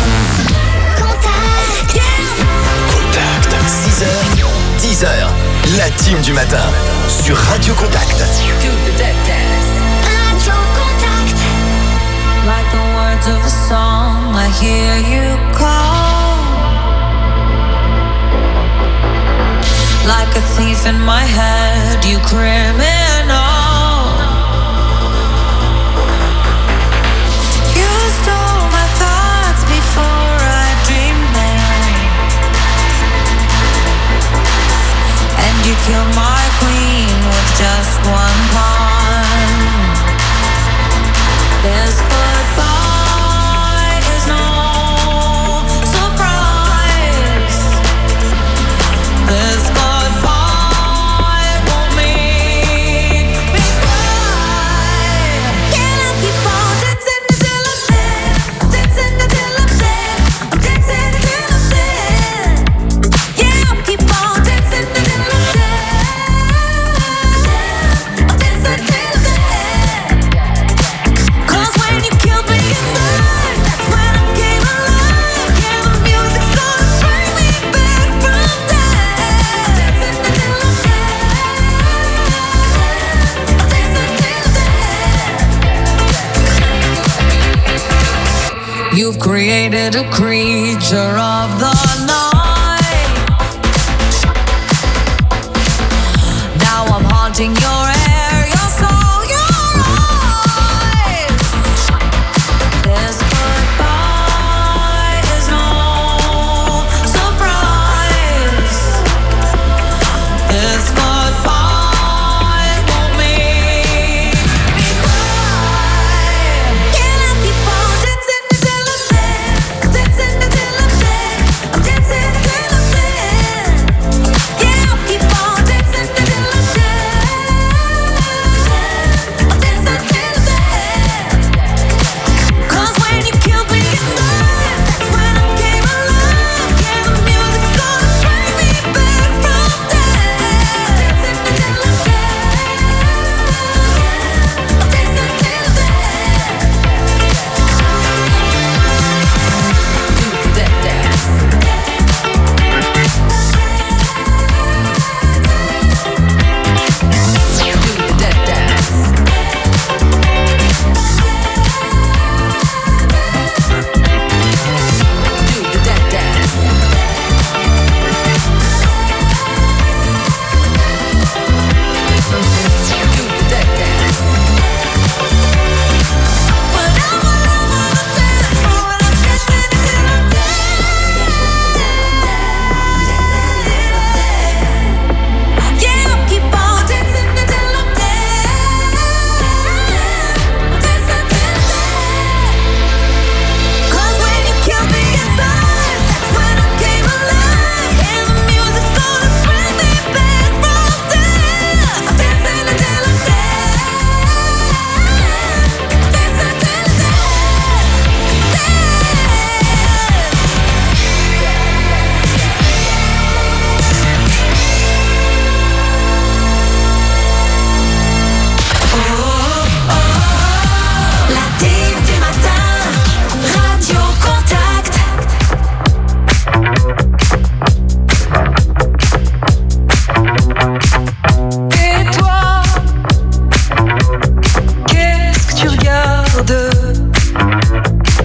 Contact, 6h, 10h, la team du matin sur Radio Contact. Like the words of a song, I hear you call. Like a thief in my head, you criminal. You stole my thoughts before I dreamed them, and you killed my queen with just one pawn. This goodbye is no surprise. This goodbye won't make me cry. Can I keep on dancing until I'm dead? Dancing until I'm dead. I'm dancing until I'm dead. Yeah, I'll keep on dancing until I'm dead. I'm dancing till I'm dead. You've created a creature of the night. Now I'm haunting your air, your soul, your eyes. This goodbye is no surprise. This goodbye won't make me cry. Can I keep on dancing until I'm dead?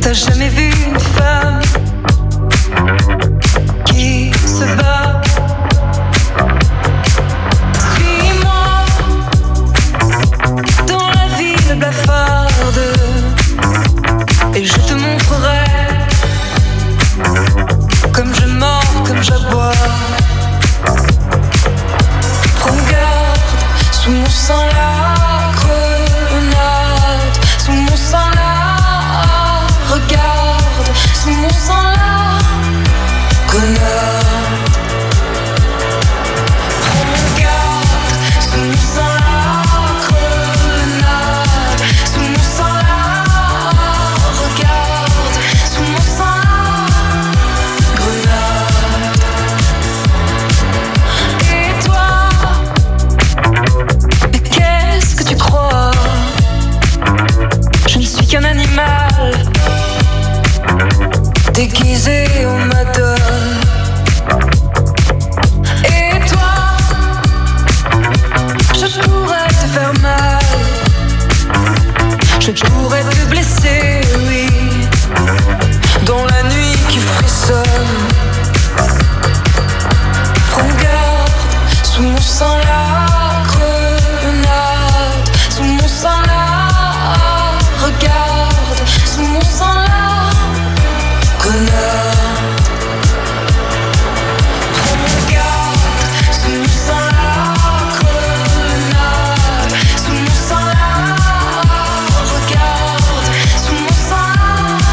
T'as jamais vu une femme qui se bat? Suis-moi dans la ville blafarde et je te montrerai comme je mords, comme j'aboie. Prends garde, sous mon sang la grenade, sous mon sang la regarde, sous mon sang la grenade. Prends garde, sous mon sang la grenade, sous mon sang la regarde, sous mon sang la grenade. Et toi, mais qu'est-ce que tu crois? Je ne suis qu'un animal déguisé en madone. Et toi, je pourrais te faire mal, je pourrais te blesser, oui, dans la nuit qui frissonne. Prends garde, sous mon sang la grenade, sous mon sang la regarde, sous mon sang la grenade. Prends garde, sous mon sang la grenade, sous mon sang la regarde, sous mon sang la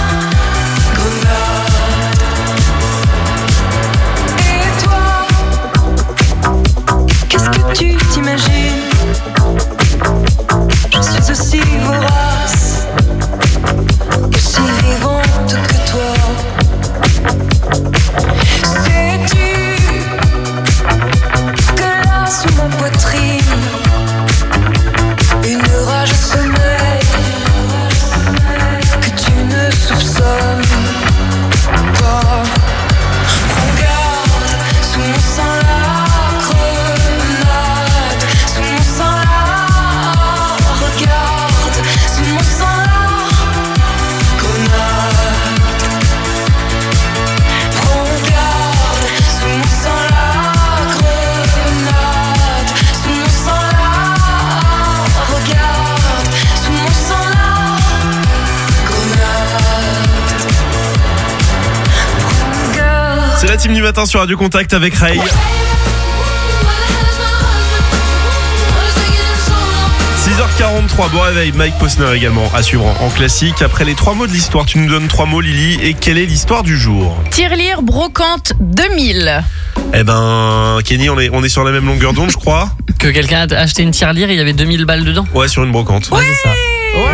grenade. Et toi, qu'est-ce que tu t'imagines? Je suis aussi vorace, aussi vivante que toi. Sais-tu que là sous ma poitrine, une rage sommeille que tu ne soupçonnes pas? Prends garde, sous mon sang la grenade, sous mon sang la regarde, sous mon sang la grenade. Prends garde, sous mon sang la grenade, sous mon sang la regarde, sous mon sang la grenade. Prends garde. C'est la team du matin sur Radio Contact avec Ray. 6h43, bon réveil, Mike Posner également à suivre en classique. Après les 3 mots de l'histoire, tu nous donnes 3 mots, Lily, et quelle est l'histoire du jour? Tirelire Brocante 2000. Eh ben, Kenny, on est sur la même longueur d'onde, je crois. Que quelqu'un a acheté une tirelire et il y avait 2000 balles dedans. Ouais, sur une brocante. Ouais, c'est ça.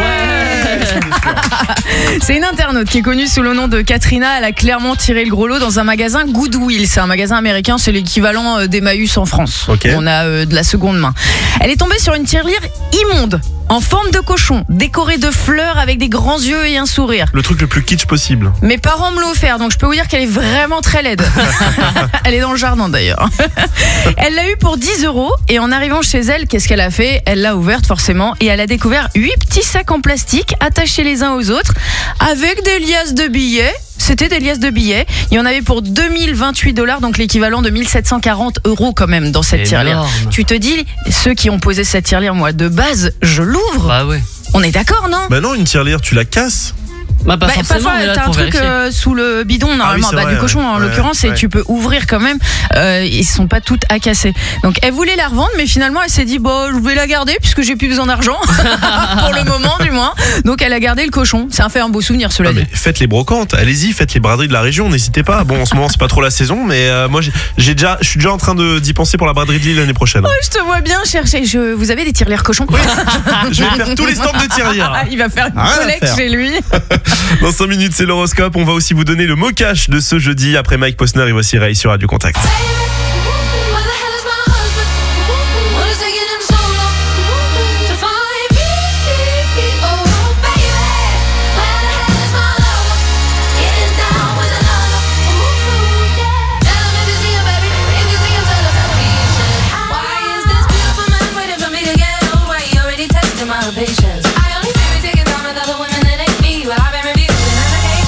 C'est une internaute qui est connue sous le nom de Katrina. Elle a clairement tiré le gros lot dans un magasin Goodwill. C'est un magasin américain, c'est l'équivalent d'Emmaüs en France. Okay. On a de la seconde main. Elle est tombée sur une tirelire immonde, en forme de cochon, décorée de fleurs avec des grands yeux et un sourire. Le truc le plus kitsch possible. Mes parents me l'ont offert, donc je peux vous dire qu'elle est vraiment très laide. Elle est dans le jardin d'ailleurs. Elle l'a eu pour 10 € et en arrivant chez elle, qu'est-ce qu'elle a fait? Elle l'a ouverte forcément et elle a découvert 8 petits sacs en plastique attachés les uns aux autres avec des liasses de billets. C'était des liasses de billets. Il y en avait pour 2028 $, donc l'équivalent de 1740 € quand même dans cette tirelire. Tu te dis, ceux qui ont posé cette tirelire, moi de base, je l'ouvre. Bah ouais. On est d'accord, non? Bah non, une tirelire, tu la casses. Bah, pas forcément, mais là, t'as un pour truc sous le bidon normalement, Ah oui, vrai, du cochon en l'occurrence, et tu peux ouvrir quand même. Ils sont pas toutes à casser. Donc elle voulait la revendre, mais finalement elle s'est dit bon, je vais la garder puisque j'ai plus besoin d'argent pour le moment du moins. Donc elle a gardé le cochon. Ça a fait un beau souvenir, cela dit. Faites les brocantes, allez-y, faites les braderies de la région, n'hésitez pas. Bon, en ce moment c'est pas trop la saison, mais moi je suis déjà en train d'y penser pour la braderie de Lille l'année prochaine. Oh, je te vois bien chercher. Vous avez des tirelires cochons? Je vais faire tous les stands de tirelires. Il va faire une collecte chez lui. Dans 5 minutes, c'est l'horoscope. On va aussi vous donner le mot cash de ce jeudi. Après Mike Posner et voici Ray sur Radio Contact. Patience. I only feel taking down with other women that ain't me. Well, I've been reviewed and I'm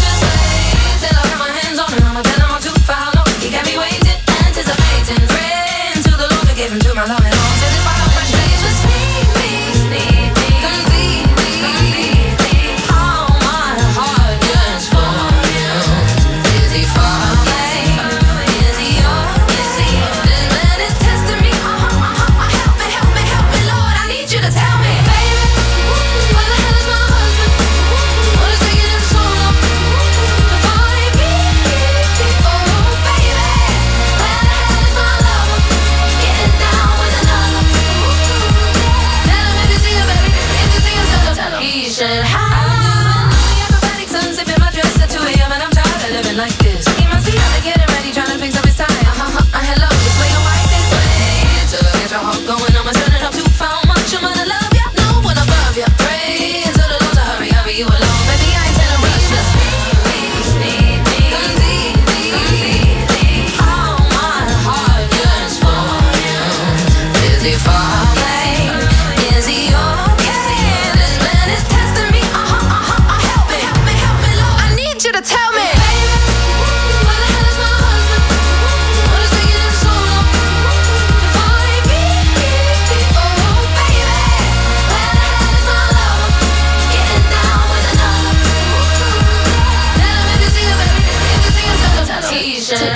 Tell him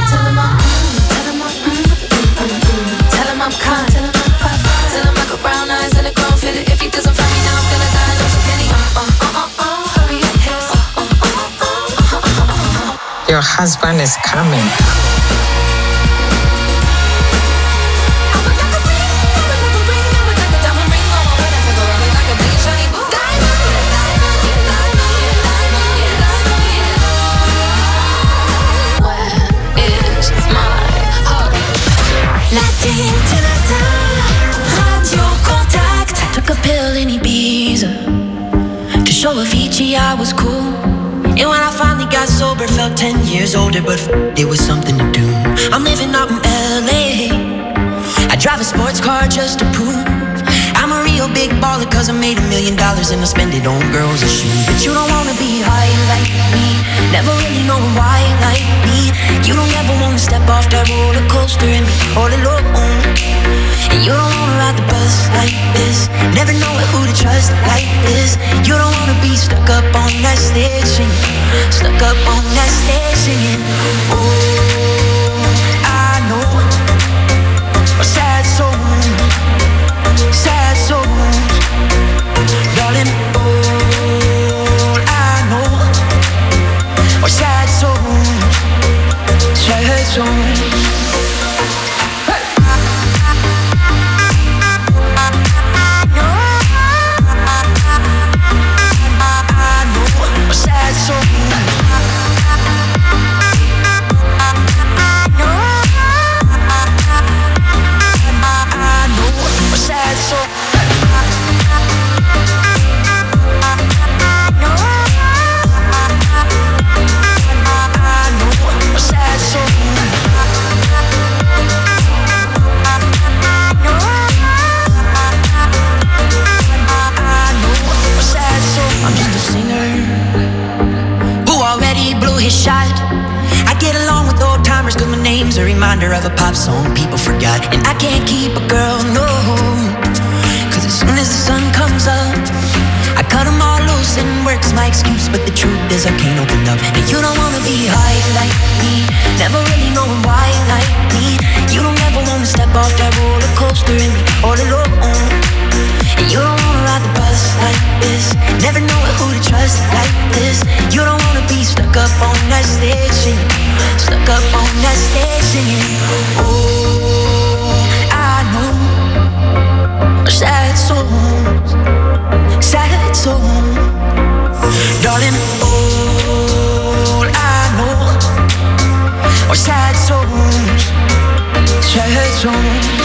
I'm kind. Tell him I got brown eyes and a grown fit. If he doesn't find me now, I'm gonna die. Lose a penny. Hurry your hips. Your husband is coming. Radio Contact. I took a pill in Ibiza to show Avicii I was cool. And when I finally got sober, felt 10 years older, but it was something to do. I'm living out in LA. I drive a sports car just to prove I'm a real big baller, cause I made $1 million and I spend it on girls and shoes. But you don't wanna be high like me, never really know why like me. You don't ever wanna step off that roller coaster and be all alone. And you don't wanna ride the bus like this, never know who to trust like this. You don't wanna be stuck up on that stage singing, stuck up on that stage singing. Oh, I know a sad soul, sad souls, darling. All I know are sad souls, sad souls. Shot. I get along with old timers cause my name's a reminder of a pop song people forgot. And I can't keep a girl, no, cause as soon as the sun comes up I cut them all loose and work's my excuse. But the truth is I can't open up. And you don't wanna be high like me, never really know why like me. You don't ever wanna step off that roller coaster and be all alone. And you don't wanna ride the bus like this, never know who to trust like this. You don't wanna be stuck up on that stage singing, stuck up on that stage singing. Oh, I know sad souls, sad souls, darling. All I know are sad souls, sad souls.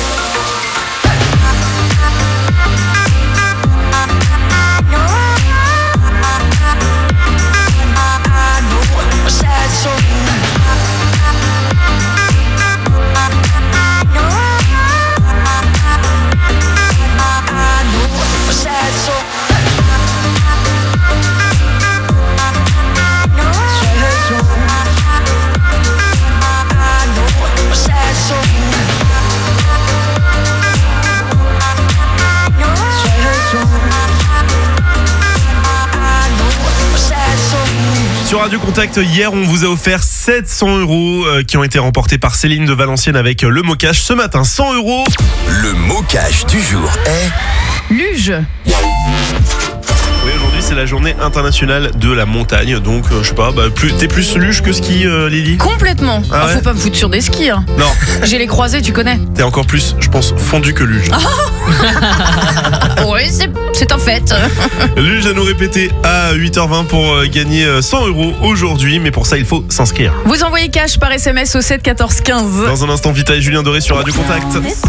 Sur Radio Contact, hier, on vous a offert 700 € qui ont été remportés par Céline de Valenciennes avec le mot cash. Ce matin, 100 €. Le mot cash du jour est... Luge. Oui, aujourd'hui, c'est la journée internationale de la montagne. Donc, je sais pas, t'es plus luge que ski, Lily? Complètement. Ah ouais. Faut pas me foutre sur des skis. Hein. Non. J'ai les croisés, tu connais. T'es encore plus, je pense, fondu que luge. Oui, c'est un fait. Luge à nous répéter à 8h20 pour gagner 100 € aujourd'hui. Mais pour ça, il faut s'inscrire. Vous envoyez cash par SMS au 7 14 15. Dans un instant, Vita et Julien Doré sur Radio Contact.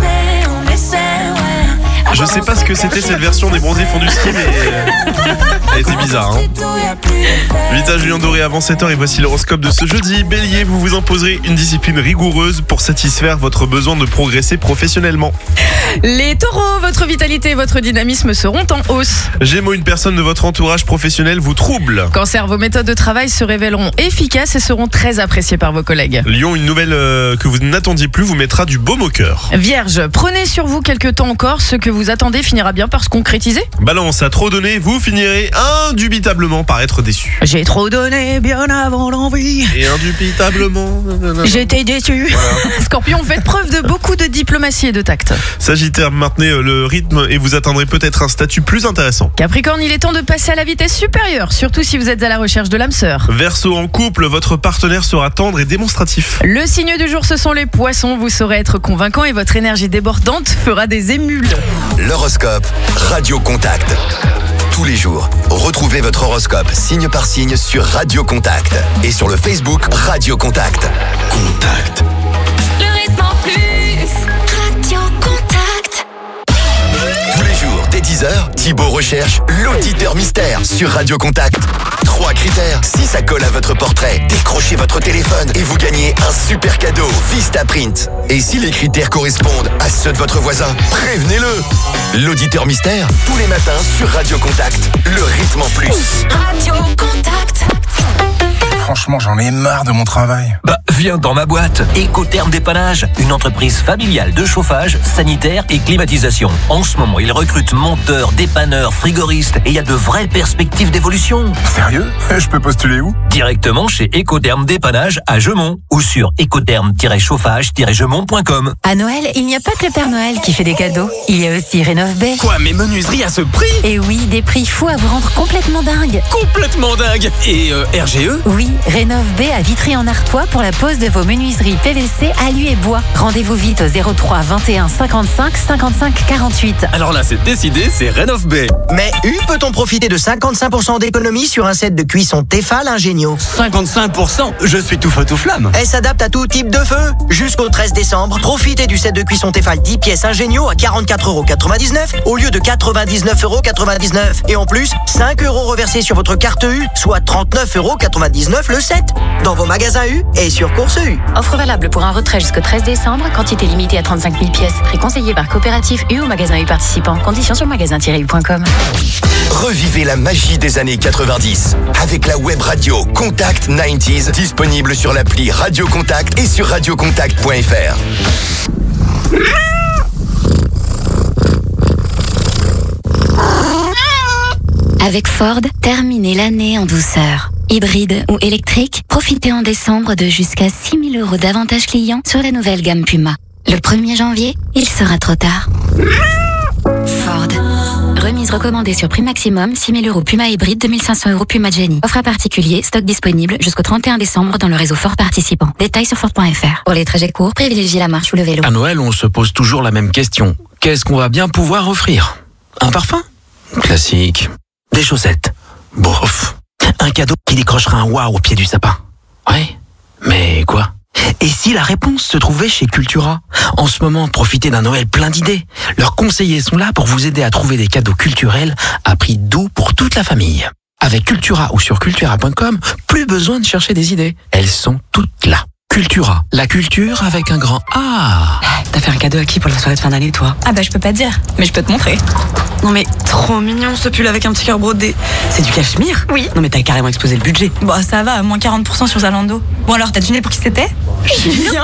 Je sais pas ce que c'était cette version des bronzés font du ski, mais elle était bizarre. Hein. Vita, Julien Doré avant 7h et voici l'horoscope de ce jeudi. Bélier, vous vous imposerez une discipline rigoureuse pour satisfaire votre besoin de progresser professionnellement. Les taureaux, votre vitalité et votre dynamisme seront en hausse. Gémeaux, une personne de votre entourage professionnel vous trouble. Cancer, vos méthodes de travail se révéleront efficaces et seront très appréciées par vos collègues. Lion, une nouvelle que vous n'attendiez plus vous mettra du baume au cœur. Vierge, prenez sur vous quelques temps encore, ce que vous attendez finira bien par se concrétiser. Balance, à trop donner, vous finirez indubitablement par être déçu. Gémeaux, J'ai trop donné bien avant l'envie. Et indubitablement. J'étais déçu. Voilà. Scorpion, faites preuve de beaucoup de diplomatie et de tact. Sagittaire, maintenez le rythme et vous atteindrez peut-être un statut plus intéressant. Capricorne, il est temps de passer à la vitesse supérieure, surtout si vous êtes à la recherche de l'âme sœur. Verseau, en couple, votre partenaire sera tendre et démonstratif. Le signe du jour, ce sont les poissons. Vous saurez être convaincant et votre énergie débordante fera des émules. L'horoscope Radio Contact. Tous les jours, retrouvez votre horoscope signe par signe sur Radio Contact et sur le Facebook Radio Contact. Contact. Le rythme en plus. Radio Contact. Tous les jours, dès 10h, Thibaut recherche l'auditeur mystère sur Radio Contact. 3 critères. Si ça colle à votre portrait, décrochez votre téléphone et vous gagnez un super cadeau Vistaprint. Et si les critères correspondent à ceux de votre voisin, prévenez-le. L'auditeur mystère, tous les matins sur Radio Contact. Le rythme en plus. Radio Contact. Franchement, j'en ai marre de mon travail. Bah, viens dans ma boîte. Écotherme Dépannage, une entreprise familiale de chauffage, sanitaire et climatisation. En ce moment, ils recrutent monteurs, dépanneurs, frigoristes et il y a de vraies perspectives d'évolution. Sérieux? Je peux postuler où? Directement chez Écotherme Dépannage à Gemont ou sur écotherme-chauffage-gemont.com. À Noël, il n'y a pas que le Père Noël qui fait des cadeaux. Il y a aussi Rénov.B. Quoi, mes menuiseries à ce prix? Et oui, des prix fous à vous rendre complètement dingue. Complètement dingue. Et RGE? Oui, Rénov.B à Vitry en Artois pour la pose de vos menuiseries PVC, alu et bois. Rendez-vous vite au 03 21 55 55 48. Alors là, c'est décidé, c'est Rénov.B. Mais peut-on profiter de 55% d'économie sur un set de cuisson Tefal Ingenio? 55%? Je suis tout feu tout flamme. Elle s'adapte à tout type de feu. Jusqu'au 13 décembre, profitez du set de cuisson Tefal 10 pièces Ingenio à 44,99€ au lieu de 99,99€. Et en plus, 5€ reversés sur votre carte U, soit 39,99€ le set. Dans vos magasins U et sur Course U. Offre valable pour un retrait jusqu'au 13 décembre, quantité limitée à 35 000 pièces. Prix conseillé par coopérative U ou magasin U participant. Conditions sur magasin-u.com. Revivez la magie des années 90 avec la web radio Contact 90s, disponible sur l'appli Radio Contact et sur radiocontact.fr. Avec Ford, terminez l'année en douceur. Hybride ou électrique, profitez en décembre de jusqu'à 6 000 € d'avantages clients sur la nouvelle gamme Puma. Le 1er janvier, il sera trop tard. Ford. Remise recommandée sur prix maximum, 6 000 € Puma hybride, 2 500 € Puma Jenny. Offre à particulier, stock disponible jusqu'au 31 décembre dans le réseau Ford participant. Détails sur Ford.fr. Pour les trajets courts, privilégiez la marche ou le vélo. À Noël, on se pose toujours la même question. Qu'est-ce qu'on va bien pouvoir offrir? Un parfum? Classique. Des chaussettes? Bof. Un cadeau qui décrochera un waouh au pied du sapin? Ouais. Mais quoi? Et si la réponse se trouvait chez Cultura? En ce moment, profitez d'un Noël plein d'idées. Leurs conseillers sont là pour vous aider à trouver des cadeaux culturels à prix doux pour toute la famille. Avec Cultura ou sur cultura.com, plus besoin de chercher des idées. Elles sont toutes là. Cultura, la culture avec un grand A. T'as fait un cadeau à qui pour la soirée de fin d'année, toi? Ah bah je peux pas te dire, mais je peux te montrer. Non mais trop mignon ce pull avec un petit cœur brodé. C'est du cachemire? Oui. Non mais t'as carrément explosé le budget. Bon ça va, moins 40% sur Zalando. Bon alors t'as deviné pour qui c'était? Bien.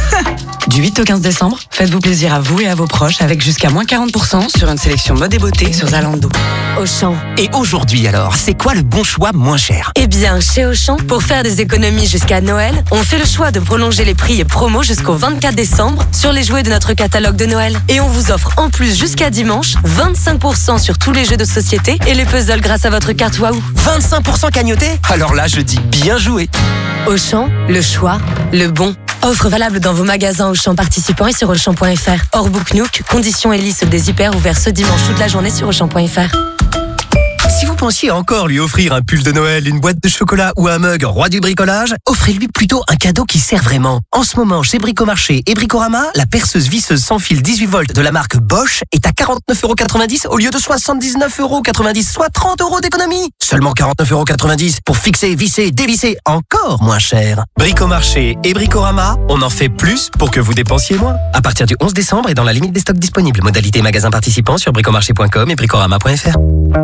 Du 8 au 15 décembre, faites-vous plaisir à vous et à vos proches avec jusqu'à moins 40% sur une sélection mode et beauté sur Zalando. Auchan. Et aujourd'hui alors, c'est quoi le bon choix moins cher? Eh bien, chez Auchan, pour faire des économies jusqu'à Noël, on fait le choix de prolonger les prix et promos jusqu'au 24 décembre sur les jouets de notre catalogue de Noël. Et on vous offre en plus jusqu'à dimanche 25% sur tous les jeux de société et les puzzles grâce à votre carte Waouh. 25% cagnoté? Alors là, je dis bien joué. Auchan, le choix, le bon. Offre valable dans vos magasins Auchan participants et sur Auchan.fr. Hors Book Nook, conditions et liste des hyper ouverts ce dimanche toute la journée sur Auchan.fr. Si vous pensiez encore lui offrir un pull de Noël, une boîte de chocolat ou un mug roi du bricolage, offrez-lui plutôt un cadeau qui sert vraiment. En ce moment, chez Bricomarché et Bricorama, la perceuse visseuse sans fil 18 volts de la marque Bosch est à 49,90€ au lieu de 79,90€, soit 30€ d'économie. Seulement 49,90€ pour fixer, visser, dévisser, encore moins cher. Bricomarché et Bricorama, on en fait plus pour que vous dépensiez moins. À partir du 11 décembre et dans la limite des stocks disponibles. Modalité magasin participant sur bricomarché.com et bricorama.fr.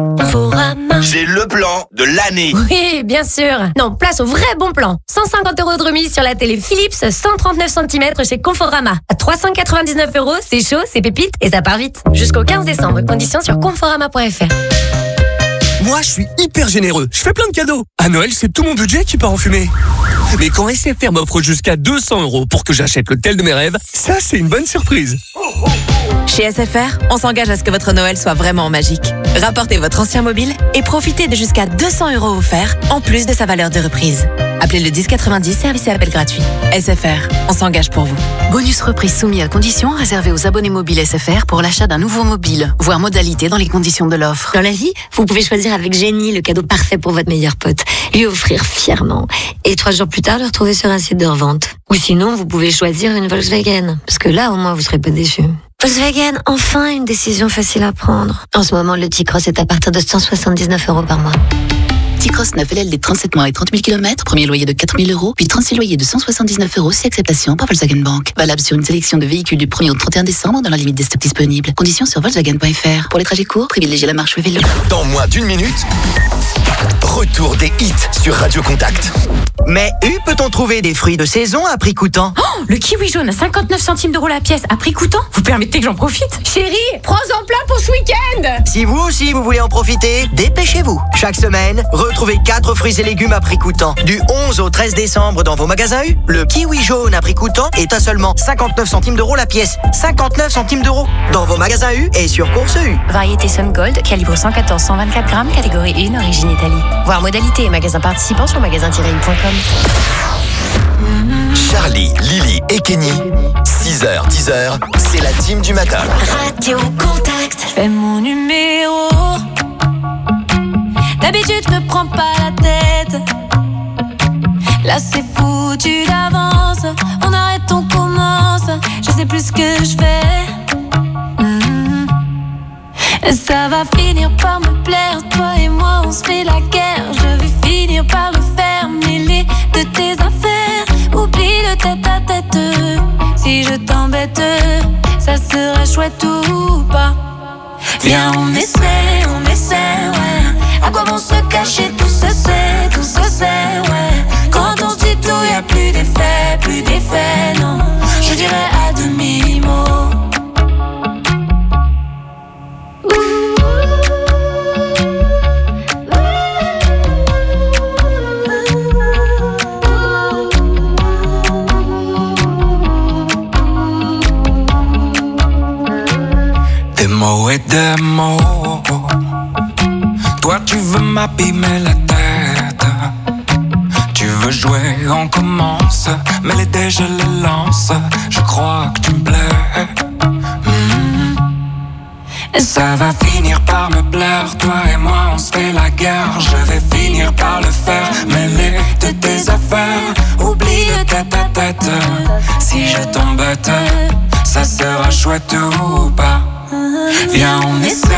J'ai le plan de l'année. Oui, bien sûr. Non, place au vrai bon plan. 150€ de remise sur la télé Philips 139 cm chez Conforama. À 399€, c'est chaud, c'est pépite et ça part vite. Jusqu'au 15 décembre. Conditions sur conforama.fr. Moi, je suis hyper généreux. Je fais plein de cadeaux. À Noël, c'est tout mon budget qui part en fumée. Mais quand SFR m'offre jusqu'à 200 € pour que j'achète le tel de mes rêves, ça, c'est une bonne surprise. Chez SFR, on s'engage à ce que votre Noël soit vraiment magique. Rapportez votre ancien mobile et profitez de jusqu'à 200 € offerts, en plus de sa valeur de reprise. Appelez le 1090, service et appel gratuit. SFR, on s'engage pour vous. Bonus reprise soumis à conditions réservé aux abonnés mobiles SFR pour l'achat d'un nouveau mobile. Voir modalité dans les conditions de l'offre. Dans la vie, vous pouvez choisir avec génie le cadeau parfait pour votre meilleur pote. Lui offrir fièrement. Et 3 jours plus tard, le retrouver sur un site de revente. Ou sinon, vous pouvez choisir une Volkswagen. Parce que là, au moins, vous serez pas déçus. Volkswagen, enfin une décision facile à prendre. En ce moment, le T-Cross est à partir de 179 € par mois. T-Cross 9 LLD 37 mois et 30 000 km, premier loyer de 4 000 €, puis 36 loyers de 179 € si acceptation par Volkswagen Bank. Valable sur une sélection de véhicules du 1er au 31 décembre dans la limite des stocks disponibles. Conditions sur Volkswagen.fr. Pour les trajets courts, privilégiez la marche ou vélo. Dans moins d'1 minute, retour des hits sur Radio Contact. Mais peut-on trouver des fruits de saison à prix coûtant? Oh, le kiwi jaune à 59 centimes d'euros la pièce à prix coûtant? Vous permettez que j'en profite? Chérie, prends-en plein pour ce week-end! Si vous aussi vous voulez en profiter, dépêchez-vous. Chaque semaine, retrouvez 4 fruits et légumes à prix coûtant. Du 11 au 13 décembre dans vos magasins U, le kiwi jaune à prix coûtant est à seulement 59 centimes d'euros la pièce. 59 centimes d'euros dans vos magasins U et sur Course U. Variété Sun Gold, calibre 114-124 grammes, catégorie 1, origine Italie. Voir modalité et magasins participants sur magasin-u.com. Charlie, Lily et Kenny, 6h, 10h, c'est la team du matin. Radio Contact. Je fais mon numéro. D'habitude, je me prends pas la tête. Là, c'est foutu d'avance. On arrête, on commence. Je sais plus ce que je fais. Ça va finir par me plaire. Toi et moi, on se fait la guerre. Je vais finir par le faire. Mêler de tes affaires. Oublie le tête à tête. Si je t'embête, ça sera chouette ou pas. Viens, on essaie, ouais. À quoi bon se cacher, tout se sait, ouais. Quand on se dit tout, y'a plus d'effet, non. Je dirais à demi-mot. Des mots et des mots. Toi tu veux m'abîmer la tête. Tu veux jouer, on commence. Mais les dés je les lance. Je crois que tu me plais. Ça va finir par me plaire. Toi et moi on se fait la guerre. Je vais finir par le faire. Mêler de tes affaires. Oublie le tête à tête. Si je t'embête, ça sera chouette ou pas. Viens on essaie,